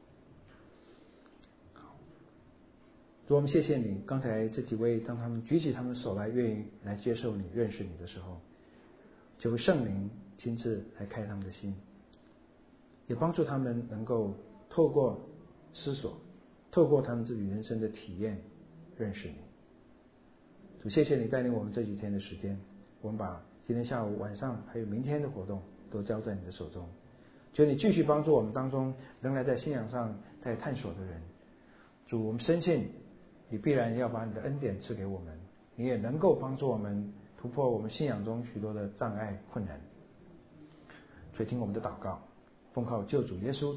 好，主，我们谢谢你。刚才这几位，当他们举起他们手来，愿意来接受你、认识你的时候，求圣灵亲自来开他们的心，也帮助他们能够透过思索，透过他们自己人生的体验，认识你。主，谢谢你带领我们这几天的时间，我们把今天下午、晚上还有明天的活动都交在你的手中。求你继续帮助我们当中仍然在信仰上在探索的人。主，我们深信你必然要把你的恩典赐给我们，你也能够帮助我们突破我们信仰中许多的障碍困难。所以听我们的祷告，奉靠救主耶稣